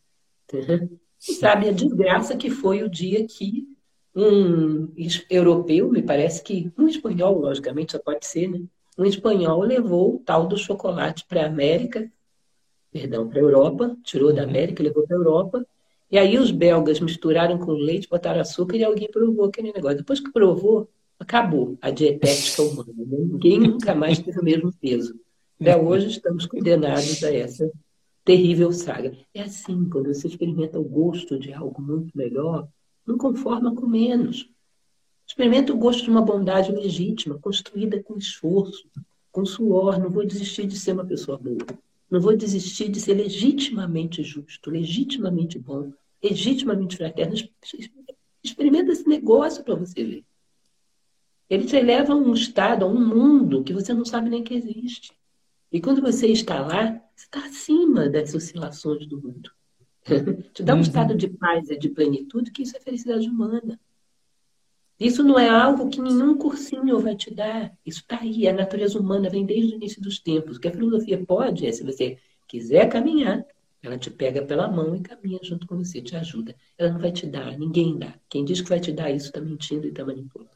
E sabe a desgraça que foi o dia que um europeu, me parece que um espanhol, logicamente, só pode ser, né? Um espanhol levou o tal do chocolate para a América, perdão, para a Europa, tirou da América, levou para a Europa, e aí os belgas misturaram com leite, botaram açúcar e alguém provou aquele negócio. Depois que provou, acabou a dietética humana. Ninguém nunca mais teve o mesmo peso. Até hoje estamos condenados a essa terrível saga. É assim, quando você experimenta o gosto de algo muito melhor, não conforma com menos. Experimenta o gosto de uma bondade legítima, construída com esforço, com suor. Não vou desistir de ser uma pessoa boa. Não vou desistir de ser legitimamente justo, legitimamente bom, legitimamente fraterno. Experimenta esse negócio para você ver. Ele te leva a um estado, a um mundo que você não sabe nem que existe. E quando você está lá, você está acima das oscilações do mundo. Te dá um uhum. estado de paz e de plenitude, que isso é felicidade humana. Isso não é algo que nenhum cursinho vai te dar. Isso está aí. A natureza humana vem desde o início dos tempos. O que a filosofia pode é, se você quiser caminhar, ela te pega pela mão e caminha junto com você, te ajuda. Ela não vai te dar, ninguém dá. Quem diz que vai te dar isso está mentindo e está manipulando.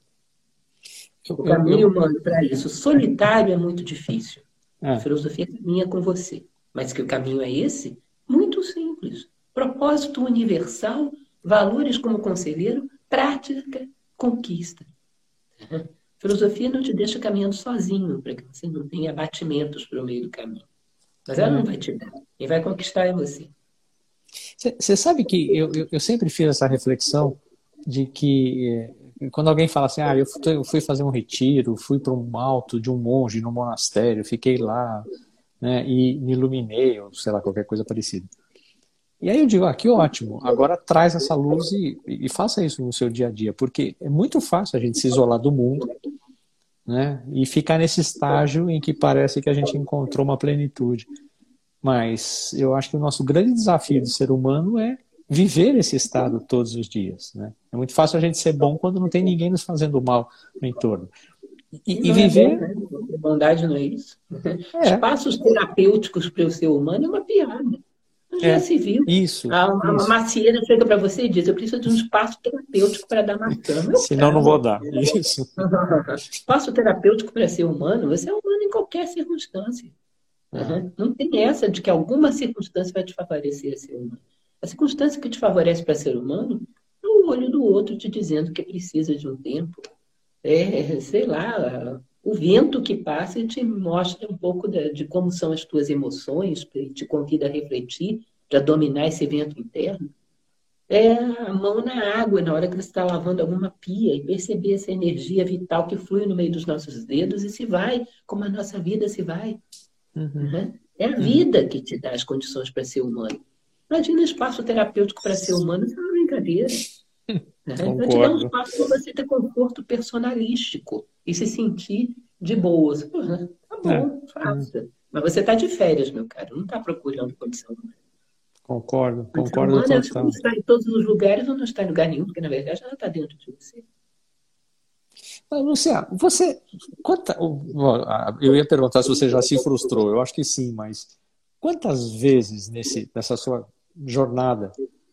O caminho humano para isso, solitário, é muito difícil. É. A filosofia caminha com você. Mas que o caminho é esse? Muito simples. Propósito universal, valores como conselheiro, prática, conquista. A filosofia não te deixa caminhando sozinho, para que você não tenha abatimentos para o meio do caminho. Mas ela não vai te dar. Quem vai conquistar é você. Você sabe que eu, eu, eu sempre fiz essa reflexão de que quando alguém fala assim, ah, eu fui, eu fui fazer um retiro, fui para um alto de um monge no monastério, fiquei lá, né, e me iluminei, ou sei lá, qualquer coisa parecida. E aí eu digo, ah, que ótimo, agora traz essa luz e, e faça isso no seu dia a dia, porque é muito fácil a gente se isolar do mundo, né, e ficar nesse estágio em que parece que a gente encontrou uma plenitude. Mas eu acho que o nosso grande desafio do ser humano é viver esse estado todos os dias, né? É muito fácil a gente ser bom quando não tem ninguém nos fazendo mal no entorno. E, e viver... É bom, né? Bondade não é isso. É. Espaços terapêuticos para o ser humano é uma piada. Já É, se viu. isso, A, a isso. macieira chega para você e diz: eu preciso de um espaço terapêutico para dar maçã. Meu Senão não vou caro, dar. Isso. espaço terapêutico para ser humano, você é humano em qualquer circunstância. É. Uhum. Não tem essa de que alguma circunstância vai te favorecer a ser humano. A circunstância que te favorece para ser humano é o olho do outro te dizendo que precisa de um tempo. É, sei lá, o vento que passa e te mostra um pouco de, de como são as tuas emoções, e te convida a refletir, para dominar esse vento interno. É a mão na água na hora que você está lavando alguma pia e perceber essa energia vital que flui no meio dos nossos dedos e se vai, como a nossa vida se vai. Uhum, Né? É a uhum. vida que te dá as condições para ser humano. Imagina espaço terapêutico para ser humano, isso é uma brincadeira. Né? Vai te dar um Concordo. espaço para você ter conforto personalístico e se sentir de boas. Pô, né? Tá É, bom, hum, faça. Mas você está de férias, meu caro, não está procurando condição humana. concordo, Condição concordo humana é você não total. estar em todos os lugares ou não estar em lugar nenhum, porque na verdade ela está dentro de você. Mas, Luciano, você. Quanta, eu ia perguntar se você já se frustrou. Eu acho que sim, mas quantas vezes nesse, nessa sua jornada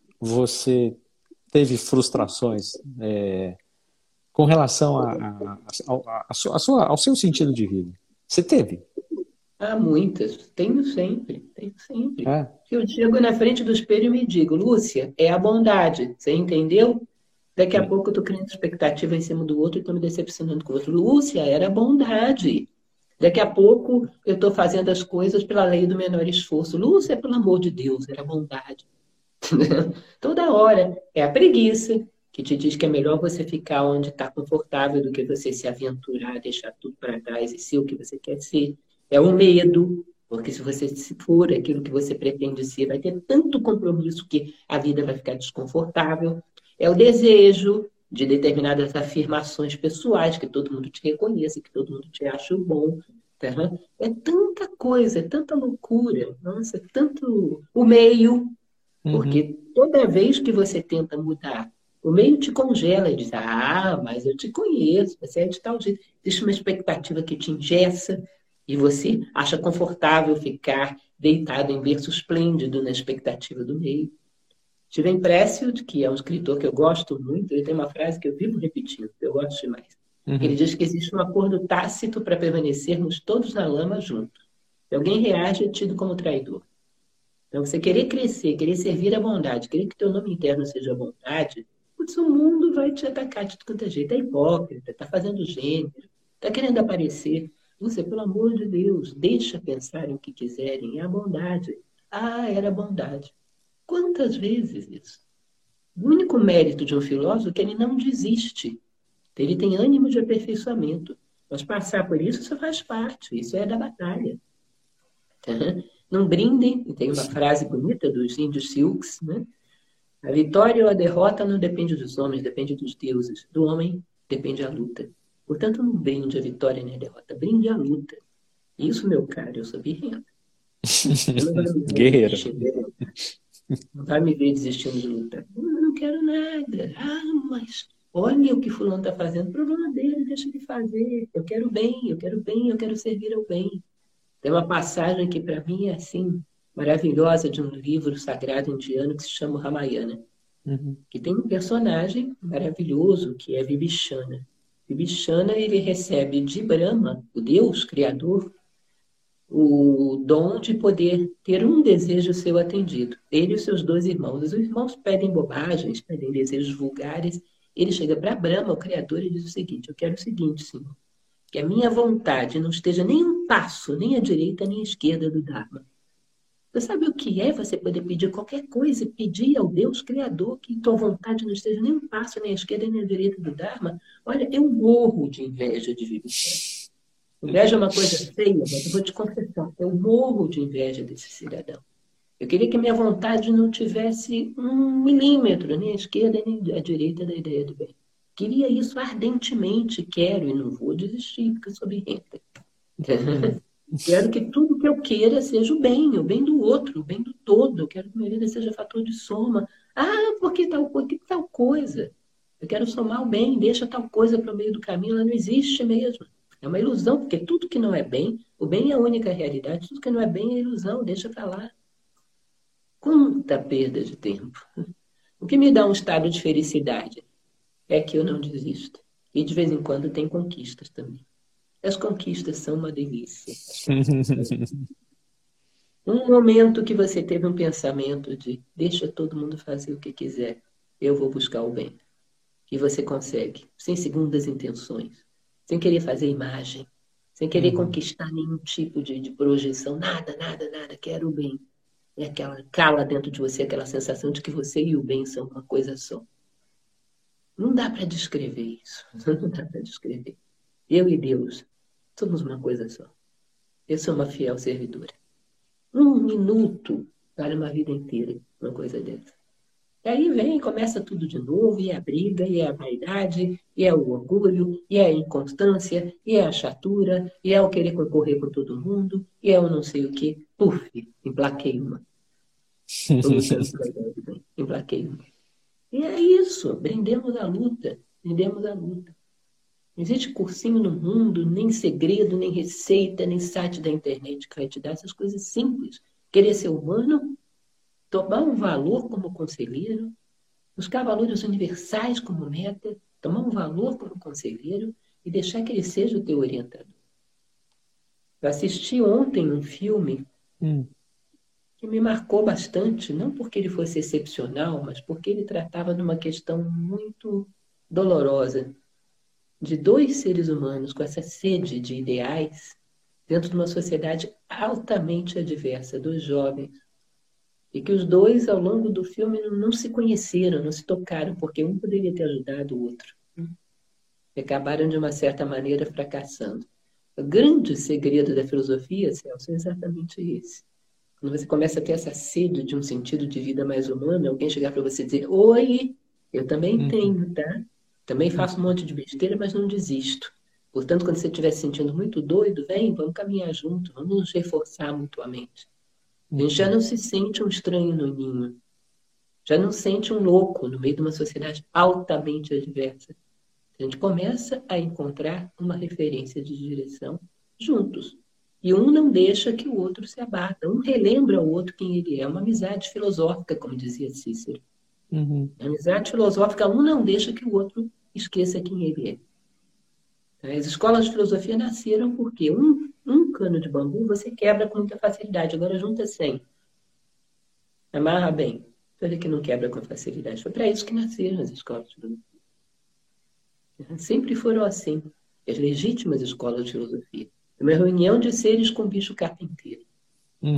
você teve frustrações é, com relação a, a, a, a, a sua, a sua- ao seu sentido de vida? Você teve? Há muitas, tenho sempre, tenho sempre. É? Eu chego na frente do espelho e me digo: Lúcia, é a bondade, você entendeu? Daqui a Sim. pouco eu estou criando expectativa em cima do outro e estou me decepcionando com o outro. Lúcia, era bondade. Daqui a pouco eu estou fazendo as coisas pela lei do menor esforço. Lúcia, pelo amor de Deus, era bondade. Toda hora é a preguiça que te diz que é melhor você ficar onde está confortável do que você se aventurar, deixar tudo para trás e ser o que você quer ser. É o medo, porque se você se for aquilo que você pretende ser, vai ter tanto compromisso que a vida vai ficar desconfortável. É o desejo de determinadas afirmações pessoais, que todo mundo te reconheça, que todo mundo te ache bom. Tá? É tanta coisa, é tanta loucura, nossa, é tanto o meio, Uhum. porque toda vez que você tenta mudar, o meio te congela e diz: ah, mas eu te conheço, você é de tal jeito. Existe uma expectativa que te engessa e você acha confortável ficar deitado em berço esplêndido na expectativa do meio. Steven Pressfield, que é um escritor que eu gosto muito, ele tem uma frase que eu vivo repetindo, que eu gosto demais. Ele Uhum. diz que existe um acordo tácito para permanecermos todos na lama juntos. Se alguém reage, é tido como traidor. Então, você querer crescer, querer servir a bondade, querer que teu nome interno seja bondade, putz, o mundo vai te atacar de todo jeito. É hipócrita, está fazendo gênero, está querendo aparecer. Você, pelo amor de Deus, deixa pensar o que quiserem, é a bondade. Ah, era bondade. Quantas vezes isso? O único mérito de um filósofo é que ele não desiste. Ele tem ânimo de aperfeiçoamento. Mas passar por isso, isso faz parte, isso é da batalha. Não brindem, e tem uma frase bonita dos índios Sioux, né? A vitória ou a derrota não depende dos homens, depende dos deuses. Do homem depende a luta. Portanto, não brinde a vitória nem a derrota, brinde a luta. Isso, meu caro, eu sou birrenta. Você não vai me ver Guerreira. desistindo, não vai me ver desistindo de lutar. Eu não quero nada. Ah, mas olha o que fulano está fazendo. O problema dele, deixa ele fazer. Eu quero bem, eu quero bem, eu quero servir ao bem. Tem uma passagem que para mim é assim maravilhosa de um livro sagrado indiano que se chama Ramayana, Uhum. que tem um personagem maravilhoso que é Vibhishana. Vibhishana ele recebe de Brahma, o Deus criador, o dom de poder ter um desejo seu atendido. Ele e os seus dois irmãos. Os irmãos pedem bobagens, pedem desejos vulgares. Ele chega para Brahma, o criador, e diz o seguinte: eu quero o seguinte, Senhor, que a minha vontade não esteja nem um passo, nem à direita, nem à esquerda do Dharma. Você sabe o que é você poder pedir qualquer coisa e pedir ao Deus Criador que tua vontade não esteja nem um passo, nem à esquerda, nem à direita do Dharma? Olha, eu morro de inveja de Vibhishana. Inveja é uma coisa feia, mas eu vou te confessar, eu morro de inveja desse cidadão. Eu queria que minha vontade não tivesse um milímetro, nem à esquerda, nem à direita da ideia do bem. Queria isso ardentemente, quero e não vou desistir, porque eu sou birrenta. Uhum. Quero que tudo que eu queira seja o bem, o bem do outro, o bem do todo. Eu quero que minha vida seja fator de soma. Ah, por que tal coisa? Que tal coisa? Eu quero somar o bem, deixa tal coisa para o meio do caminho, ela não existe mesmo. É uma ilusão, porque tudo que não é bem, o bem é a única realidade, tudo que não é bem é ilusão, deixa para lá. Quanta perda de tempo. O que me dá um estado de felicidade é que eu não desisto. E de vez em quando tem conquistas também. As conquistas são uma delícia. Um momento que você teve um pensamento de deixa todo mundo fazer o que quiser, eu vou buscar o bem. E você consegue, sem segundas intenções, sem querer fazer imagem, sem querer Uhum. conquistar nenhum tipo de, de projeção, nada, nada, nada, quero o bem. É aquela cala dentro de você, aquela sensação de que você e o bem são uma coisa só. Não dá para descrever isso, não dá para descrever. Eu e Deus somos uma coisa só. Eu sou uma fiel servidora. Um minuto vale uma vida inteira, uma coisa dessa. E aí vem, começa tudo de novo, e é a briga, e é a vaidade, e é o orgulho, e é a inconstância, e é a chatura, e é o querer concorrer com todo mundo, e é o não sei o quê. Puf, emplaquei uma. Estou lutando para bem, emplaquei uma. E é isso, brindemos a luta, brindemos a luta. Não existe cursinho no mundo, nem segredo, nem receita, nem site da internet que vai te dar essas coisas simples. Querer ser humano, tomar um valor como conselheiro, buscar valores universais como meta, tomar um valor como conselheiro e deixar que ele seja o teu orientador. Eu assisti ontem um filme Hum. que me marcou bastante, não porque ele fosse excepcional, mas porque ele tratava de uma questão muito dolorosa de dois seres humanos com essa sede de ideais dentro de uma sociedade altamente adversa, dos jovens. E que os dois, ao longo do filme, não se conheceram, não se tocaram, porque um poderia ter ajudado o outro. E acabaram, de uma certa maneira, fracassando. O grande segredo da filosofia, Celso, é exatamente esse. Quando você começa a ter essa sede de um sentido de vida mais humano, alguém chegar para você e dizer: oi, eu também Uhum. tenho, tá? Também faço um monte de besteira, mas não desisto. Portanto, quando você estiver se sentindo muito doido, vem, vamos caminhar junto, vamos nos reforçar mutuamente. A gente já Uhum. não se sente um estranho no ninho. Já não sente um louco no meio de uma sociedade altamente adversa. A gente começa a encontrar uma referência de direção juntos. E um não deixa que o outro se abata. Um relembra o outro quem ele é. Uma amizade filosófica, como dizia Cícero. Uhum. A amizade filosófica, um não deixa que o outro esqueça quem ele é. As escolas de filosofia nasceram porque um, um cano de bambu você quebra com muita facilidade. Agora junta cem. Amarra bem. Você vê que não quebra com facilidade. Foi para isso que nasceram as escolas de filosofia. Sempre foram assim. As legítimas escolas de filosofia. Uma reunião de seres com bicho carpinteiro. Hum.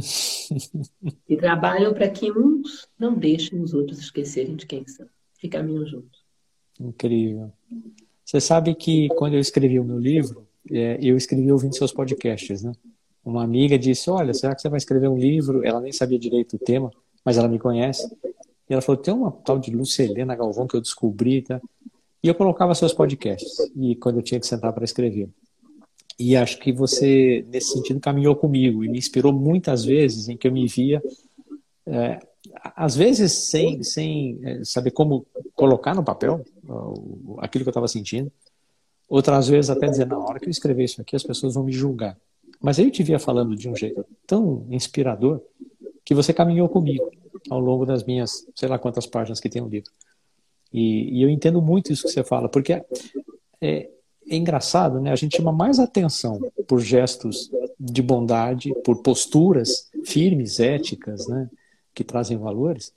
E trabalham para que uns não deixem os outros esquecerem de quem são. Que caminham juntos. Incrível. Você sabe que quando eu escrevi o meu livro, é, eu escrevi ouvindo seus podcasts, né? Uma amiga disse: olha, será que você vai escrever um livro? Ela nem sabia direito o tema, mas ela me conhece. E ela falou: tem uma tal de Lúcia Helena Galvão que eu descobri, tá? E eu colocava seus podcasts, e quando eu tinha que sentar para escrever. E acho que você, nesse sentido, caminhou comigo e me inspirou muitas vezes em que eu me via, é, às vezes sem, sem é, saber como colocar no papel ó, aquilo que eu estava sentindo, outras vezes até dizer: na hora que eu escrever isso aqui as pessoas vão me julgar. Mas aí eu te via falando de um jeito tão inspirador que você caminhou comigo ao longo das minhas, sei lá quantas páginas que tem o livro. E, e eu entendo muito isso que você fala, porque é, é, é engraçado, né? A gente chama mais atenção por gestos de bondade, por posturas firmes, éticas, né? Que trazem valores.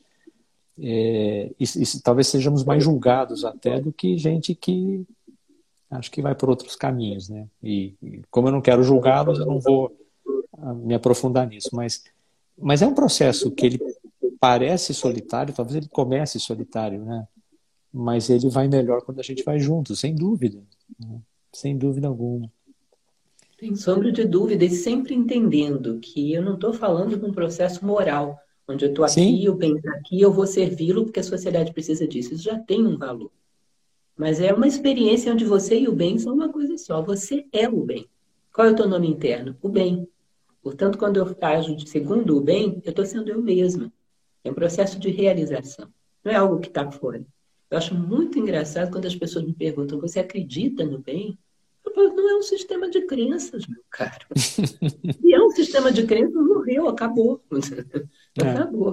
É, e, e talvez sejamos mais julgados até do que gente que acho que vai por outros caminhos, né? E, e como eu não quero julgá-los, eu não vou me aprofundar nisso. Mas, mas é um processo que ele parece solitário, talvez ele comece solitário, né? Mas ele vai melhor quando a gente vai junto, sem dúvida. Né? Sem dúvida alguma. Sem sombra de dúvida, e sempre entendendo que eu não estou falando de um processo moral, onde eu estou aqui, Sim. eu penso aqui, eu vou servi-lo porque a sociedade precisa disso. Isso já tem um valor. Mas é uma experiência onde você e o bem são uma coisa só. Você é o bem. Qual é o teu nome interno? O bem. Portanto, quando eu ajo segundo o bem, eu estou sendo eu mesma. É um processo de realização. Não é algo que está fora. Eu acho muito engraçado quando as pessoas me perguntam: você acredita no bem? Eu falo: não é um sistema de crenças, meu caro. E é um sistema de crenças, morreu, acabou. É. Acabou.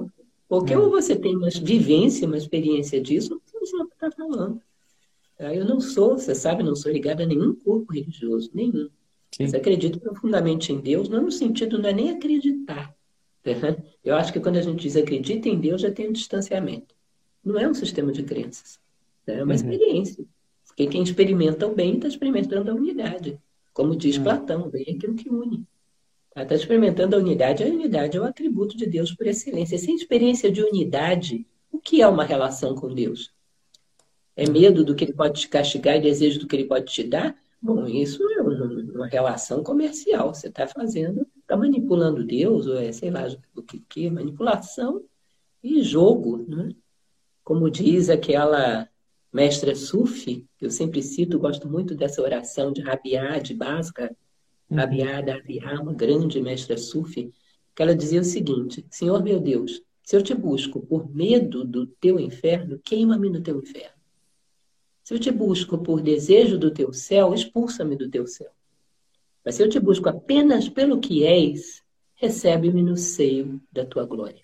Porque ou Hum, você tem uma vivência, uma experiência disso, ou você não sabe o que está falando. Tá? Eu não sou, você sabe, não sou ligada a nenhum corpo religioso, nenhum. Mas sim. acredito profundamente em Deus, não no sentido, não é nem acreditar. Tá? Eu acho que quando a gente diz acredita em Deus, já tem um distanciamento. Não é um sistema de crenças, tá? É uma Uhum. experiência. Porque quem experimenta o bem está experimentando a unidade. Como diz Hum, Platão, o bem é aquilo que une. Está experimentando a unidade, a unidade é o atributo de Deus por excelência. Sem experiência de unidade, o que é uma relação com Deus? É hum, medo do que ele pode te castigar e desejo do que ele pode te dar? Bom, isso é um- uma relação comercial. Você está fazendo, está manipulando Deus, ou é, sei lá, o que, que é manipulação e jogo, né? Como diz aquela mestra Sufi, que eu sempre cito, gosto muito dessa oração de Rabiá, de Bhaskara, uhum. Rabiá da Rabiá, uma grande mestra Sufi, que ela dizia o seguinte: Senhor meu Deus, se eu te busco por medo do teu inferno, queima-me no teu inferno. Se eu te busco por desejo do teu céu, expulsa-me do teu céu. Mas se eu te busco apenas pelo que és, recebe-me no seio da tua glória.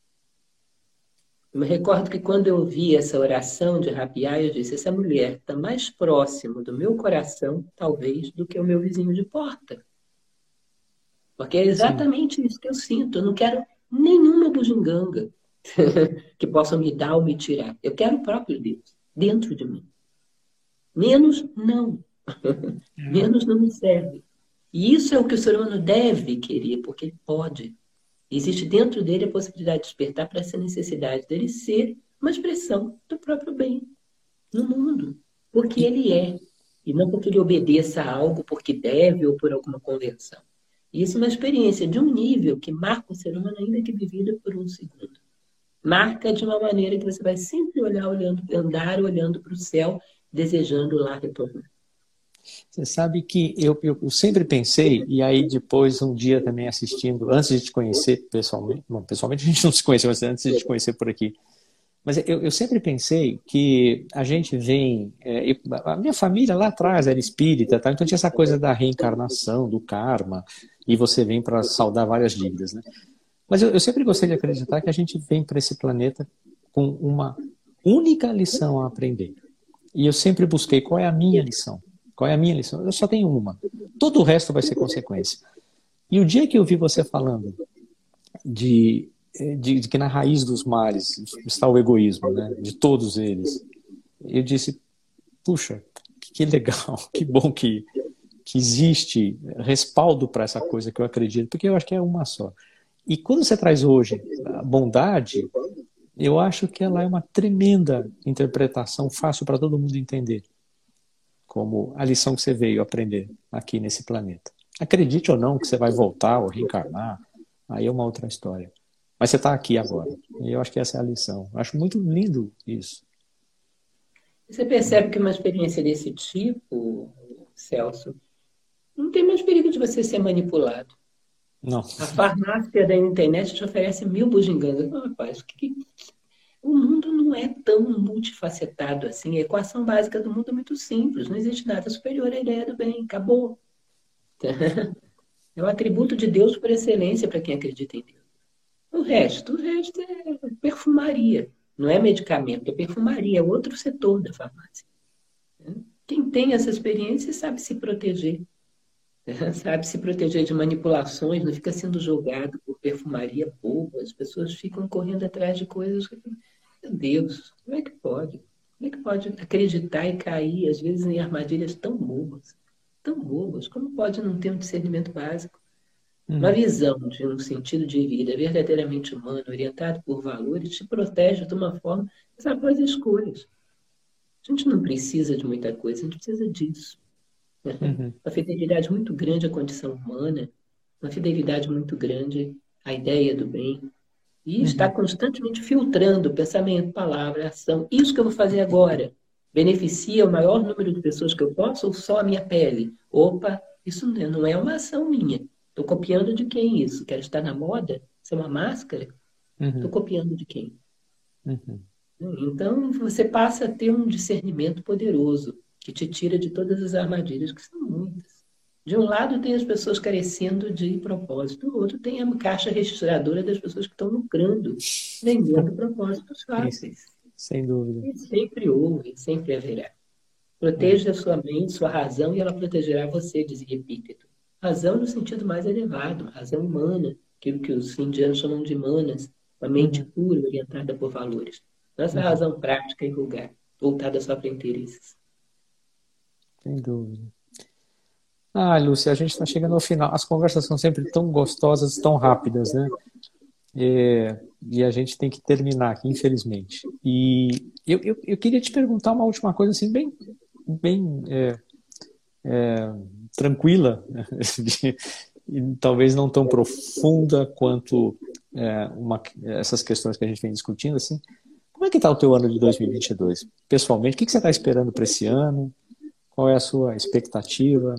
Eu me recordo que quando eu vi essa oração de Rabiá, eu disse: essa mulher está mais próximo do meu coração, talvez, do que o meu vizinho de porta. Porque é Sim. exatamente isso que eu sinto. Eu não quero nenhuma bugiganga que possa me dar ou me tirar. Eu quero o próprio Deus dentro de mim. Menos, não. É. Menos não me serve. E isso é o que o ser humano deve querer, porque ele pode. Existe dentro dele a possibilidade de despertar para essa necessidade dele ser uma expressão do próprio bem no mundo. Porque E, ele é. E não porque ele obedeça a algo porque deve ou por alguma convenção. E isso é uma experiência de um nível que marca o ser humano ainda que vivida por um segundo. Marca de uma maneira que você vai sempre olhar, olhando, andar olhando para o céu, desejando lá retornar. Você sabe que eu, eu, eu sempre pensei, e aí depois um dia também assistindo, antes de te conhecer pessoalmente, bom, pessoalmente a gente não se conheceu, mas antes de te conhecer por aqui, mas eu, eu sempre pensei que a gente vem, é, eu- a minha família lá atrás era espírita, tá? Então tinha essa coisa da reencarnação, do karma, e você vem para saldar várias dívidas, né? Mas eu, eu sempre gostei de acreditar que a gente vem para esse planeta com uma única lição a aprender. E eu sempre busquei qual é a minha lição. Qual é a minha lição? Eu só tenho uma. Todo o resto vai ser consequência. E o dia que eu vi você falando de, de, de que na raiz dos males está o egoísmo, né? De todos eles, eu disse, puxa, que legal, que bom que, que existe respaldo para essa coisa que eu acredito, porque eu acho que é uma só. E quando você traz hoje a bondade, eu acho que ela é uma tremenda interpretação, fácil para todo mundo entender, como a lição que você veio aprender aqui nesse planeta. Acredite ou não que você vai voltar ou reencarnar, aí é uma outra história. Mas você está aqui agora. E eu acho que essa é a lição. Eu acho muito lindo isso. Você percebe que uma experiência desse tipo, Celso, não tem mais perigo de você ser manipulado. Não. A farmácia da internet te oferece mil bugigangas. Não, rapaz, o que que- o mundo não é tão multifacetado assim. A equação básica do mundo é muito simples. Não existe nada superior à ideia do bem. Acabou. É o atributo de Deus por excelência para quem acredita em Deus. O resto, o resto é perfumaria. Não é medicamento, é perfumaria, é outro setor da farmácia. Quem tem essa experiência sabe se proteger. Sabe se proteger de manipulações, não fica sendo jogado por perfumaria boba. As pessoas ficam correndo atrás de coisas que, meu Deus, como é que pode? Como é que pode acreditar e cair, às vezes, em armadilhas tão bobas? Tão bobas. Como pode não ter um discernimento básico? Uma Uhum. visão de um sentido de vida verdadeiramente humano, orientado por valores, te protege de uma forma que você faz escolhas. A gente não precisa de muita coisa, a gente precisa disso. Uhum. Uma fidelidade muito grande à condição humana, uma fidelidade muito grande à ideia do bem, e está Uhum. constantemente filtrando pensamento, palavra, ação. Isso que eu vou fazer agora beneficia o maior número de pessoas que eu posso ou só a minha pele? Opa, isso não é uma ação minha. Estou copiando de quem isso? Quero estar na moda? Isso é uma máscara? Estou Uhum. copiando de quem? Uhum. Então, você passa a ter um discernimento poderoso que te tira de todas as armadilhas, que são muitas. De um lado tem as pessoas carecendo de propósito, do outro tem a caixa registradora das pessoas que estão lucrando, vendendo propósitos Isso, fáceis. sem dúvida. E sempre houve, sempre haverá. É, Proteja a sua mente, sua razão, e ela protegerá você, dizia Epíteto. Razão no sentido mais elevado, razão humana, aquilo que os indianos chamam de manas, uma mente uhum, pura, orientada por valores. Nossa uhum, razão prática e vulgar, voltada só para interesses. sem dúvida. Ah, Lúcia, a gente está chegando ao final. As conversas são sempre tão gostosas, tão rápidas, né? É, e a gente tem que terminar aqui, infelizmente. E eu, eu, eu queria te perguntar uma última coisa, assim, bem, bem é, tranquila, né? De- e talvez não tão profunda quanto é, uma, essas questões que a gente vem discutindo, assim. Como é que está o teu ano de dois mil e vinte e dois? Pessoalmente, o que que você está esperando para esse ano? Qual é a sua expectativa?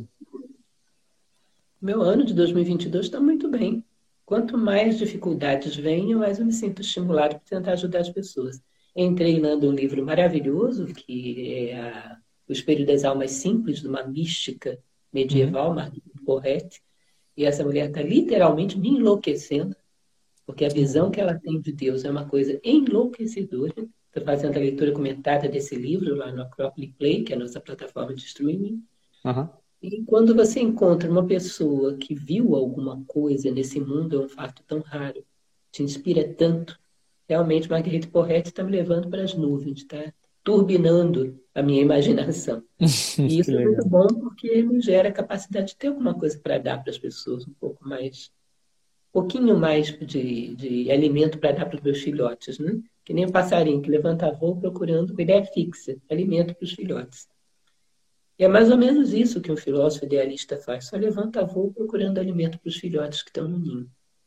Meu ano de dois mil e vinte e dois está muito bem. Quanto mais dificuldades venham, mais eu me sinto estimulado para tentar ajudar as pessoas. Entrei lendo um livro maravilhoso, que é a- O Espelho das Almas Simples, de uma mística Uhum, medieval, Marguerite Porret. E essa mulher está literalmente me enlouquecendo, porque a visão uhum, que ela tem de Deus é uma coisa enlouquecedora. Estou fazendo a leitura comentada desse livro lá no Acrópole Play, que é a nossa plataforma de streaming. aham, E quando você encontra uma pessoa que viu alguma coisa nesse mundo, é um fato tão raro, te inspira tanto, realmente Marguerite Porret está me levando para as nuvens, está turbinando a minha imaginação. E que isso é muito legal. bom porque me gera a capacidade de ter alguma coisa para dar para as pessoas, um pouco mais, um pouquinho mais de, de alimento para dar para os meus filhotes, né? Que nem um passarinho que levanta voo procurando com ideia fixa, alimento para os filhotes. E é mais ou menos isso que um filósofo idealista faz, só levanta voo procurando alimento para os filhotes que estão no ninho.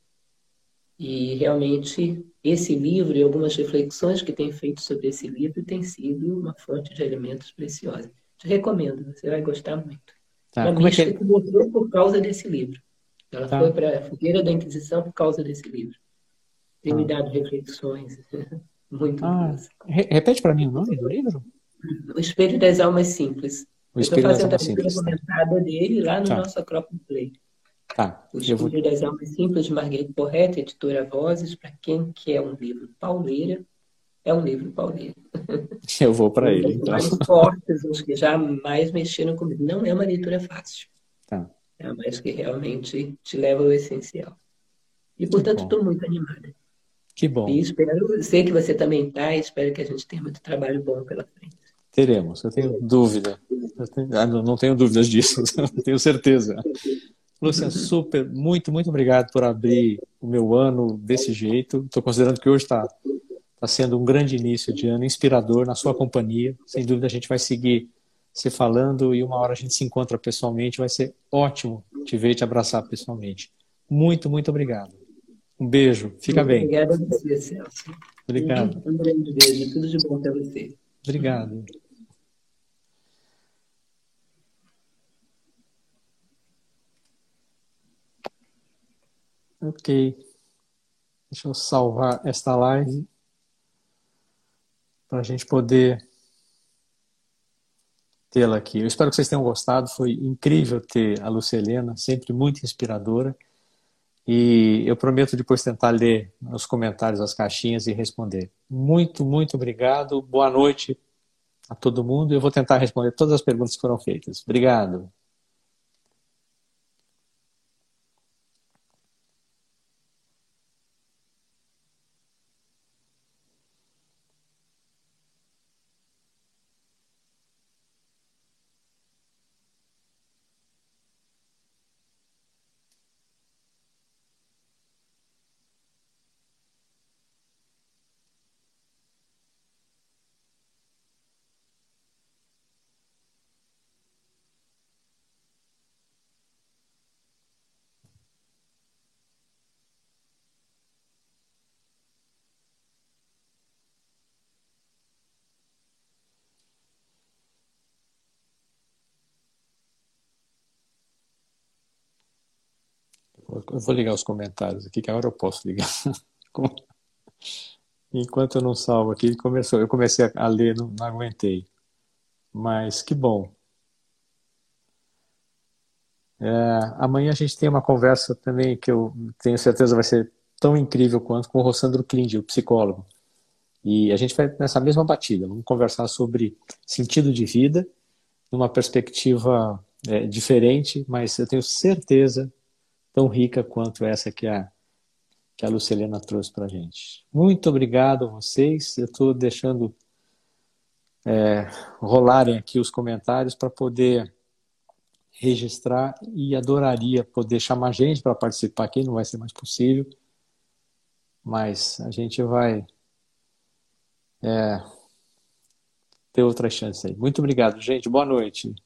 E realmente esse livro e algumas reflexões que tem feito sobre esse livro têm sido uma fonte de alimentos preciosa. Te recomendo, você vai gostar muito. Tá, Uma como é que mística é? que morreu por causa desse livro. Ela foi Tá, para a fogueira da Inquisição por causa desse livro. Tem me tá. dado reflexões muito Ah, boas. re- repete para mim o nome do livro? O Espelho das Almas Simples. O Eu estou Espelho das fazendo a Almas leitura Simples, tá. comentada dele lá no Tá, nosso Acrópole Play. tá. O Eu vou, Espelho das Almas Simples, de Marguerite Porret, editora Vozes, para quem quer um livro pauleira, é um livro pauleira. eu vou para Um ele, dos então. mais fortes, os que jamais mexeram comigo. Não é uma leitura fácil, Tá, é mas que realmente te leva ao essencial. E, que portanto, bom, estou muito animada. que E bom. espero, sei que você também está, e espero que a gente tenha muito trabalho bom pela frente. Teremos, eu tenho dúvida. Eu tenho- ah, não, não tenho dúvidas disso, eu tenho certeza. Lúcia, super, muito, muito obrigado por abrir o meu ano desse jeito. Estou considerando que hoje está tá sendo um grande início de ano, inspirador na sua companhia. Sem dúvida a gente vai seguir se falando e uma hora a gente se encontra pessoalmente. Vai ser ótimo te ver e te abraçar pessoalmente. Muito, muito obrigado. Um beijo, fica Muito bem. obrigada a você, Celso. Obrigado, Uhum. Um grande beijo, tudo de bom para você. obrigado. Ok, deixa eu salvar esta live para a gente poder tê-la aqui. Eu espero que vocês tenham gostado. Foi incrível ter a Lucelena, sempre muito inspiradora. E eu prometo depois tentar ler nos comentários as caixinhas e responder. Muito, muito obrigado. Boa noite a todo mundo. Eu vou tentar responder todas as perguntas que foram feitas. Obrigado. Eu vou ligar os comentários aqui, que agora eu posso ligar. Enquanto eu não salvo aqui, começou, eu comecei a ler, não, não aguentei. Mas que bom. É, amanhã a gente tem uma conversa também que eu tenho certeza vai ser tão incrível quanto com o Rossandro Klindi, o psicólogo. E a gente vai nessa mesma batida. Vamos conversar sobre sentido de vida, numa perspectiva é, diferente, mas eu tenho certeza tão rica quanto essa que a, que a Lucilena trouxe para a gente. Muito obrigado a vocês. Eu estou deixando é, rolarem aqui os comentários para poder registrar e adoraria poder chamar gente para participar aqui, não vai ser mais possível, mas a gente vai é, ter outra chance aí. Muito obrigado, gente. Boa noite.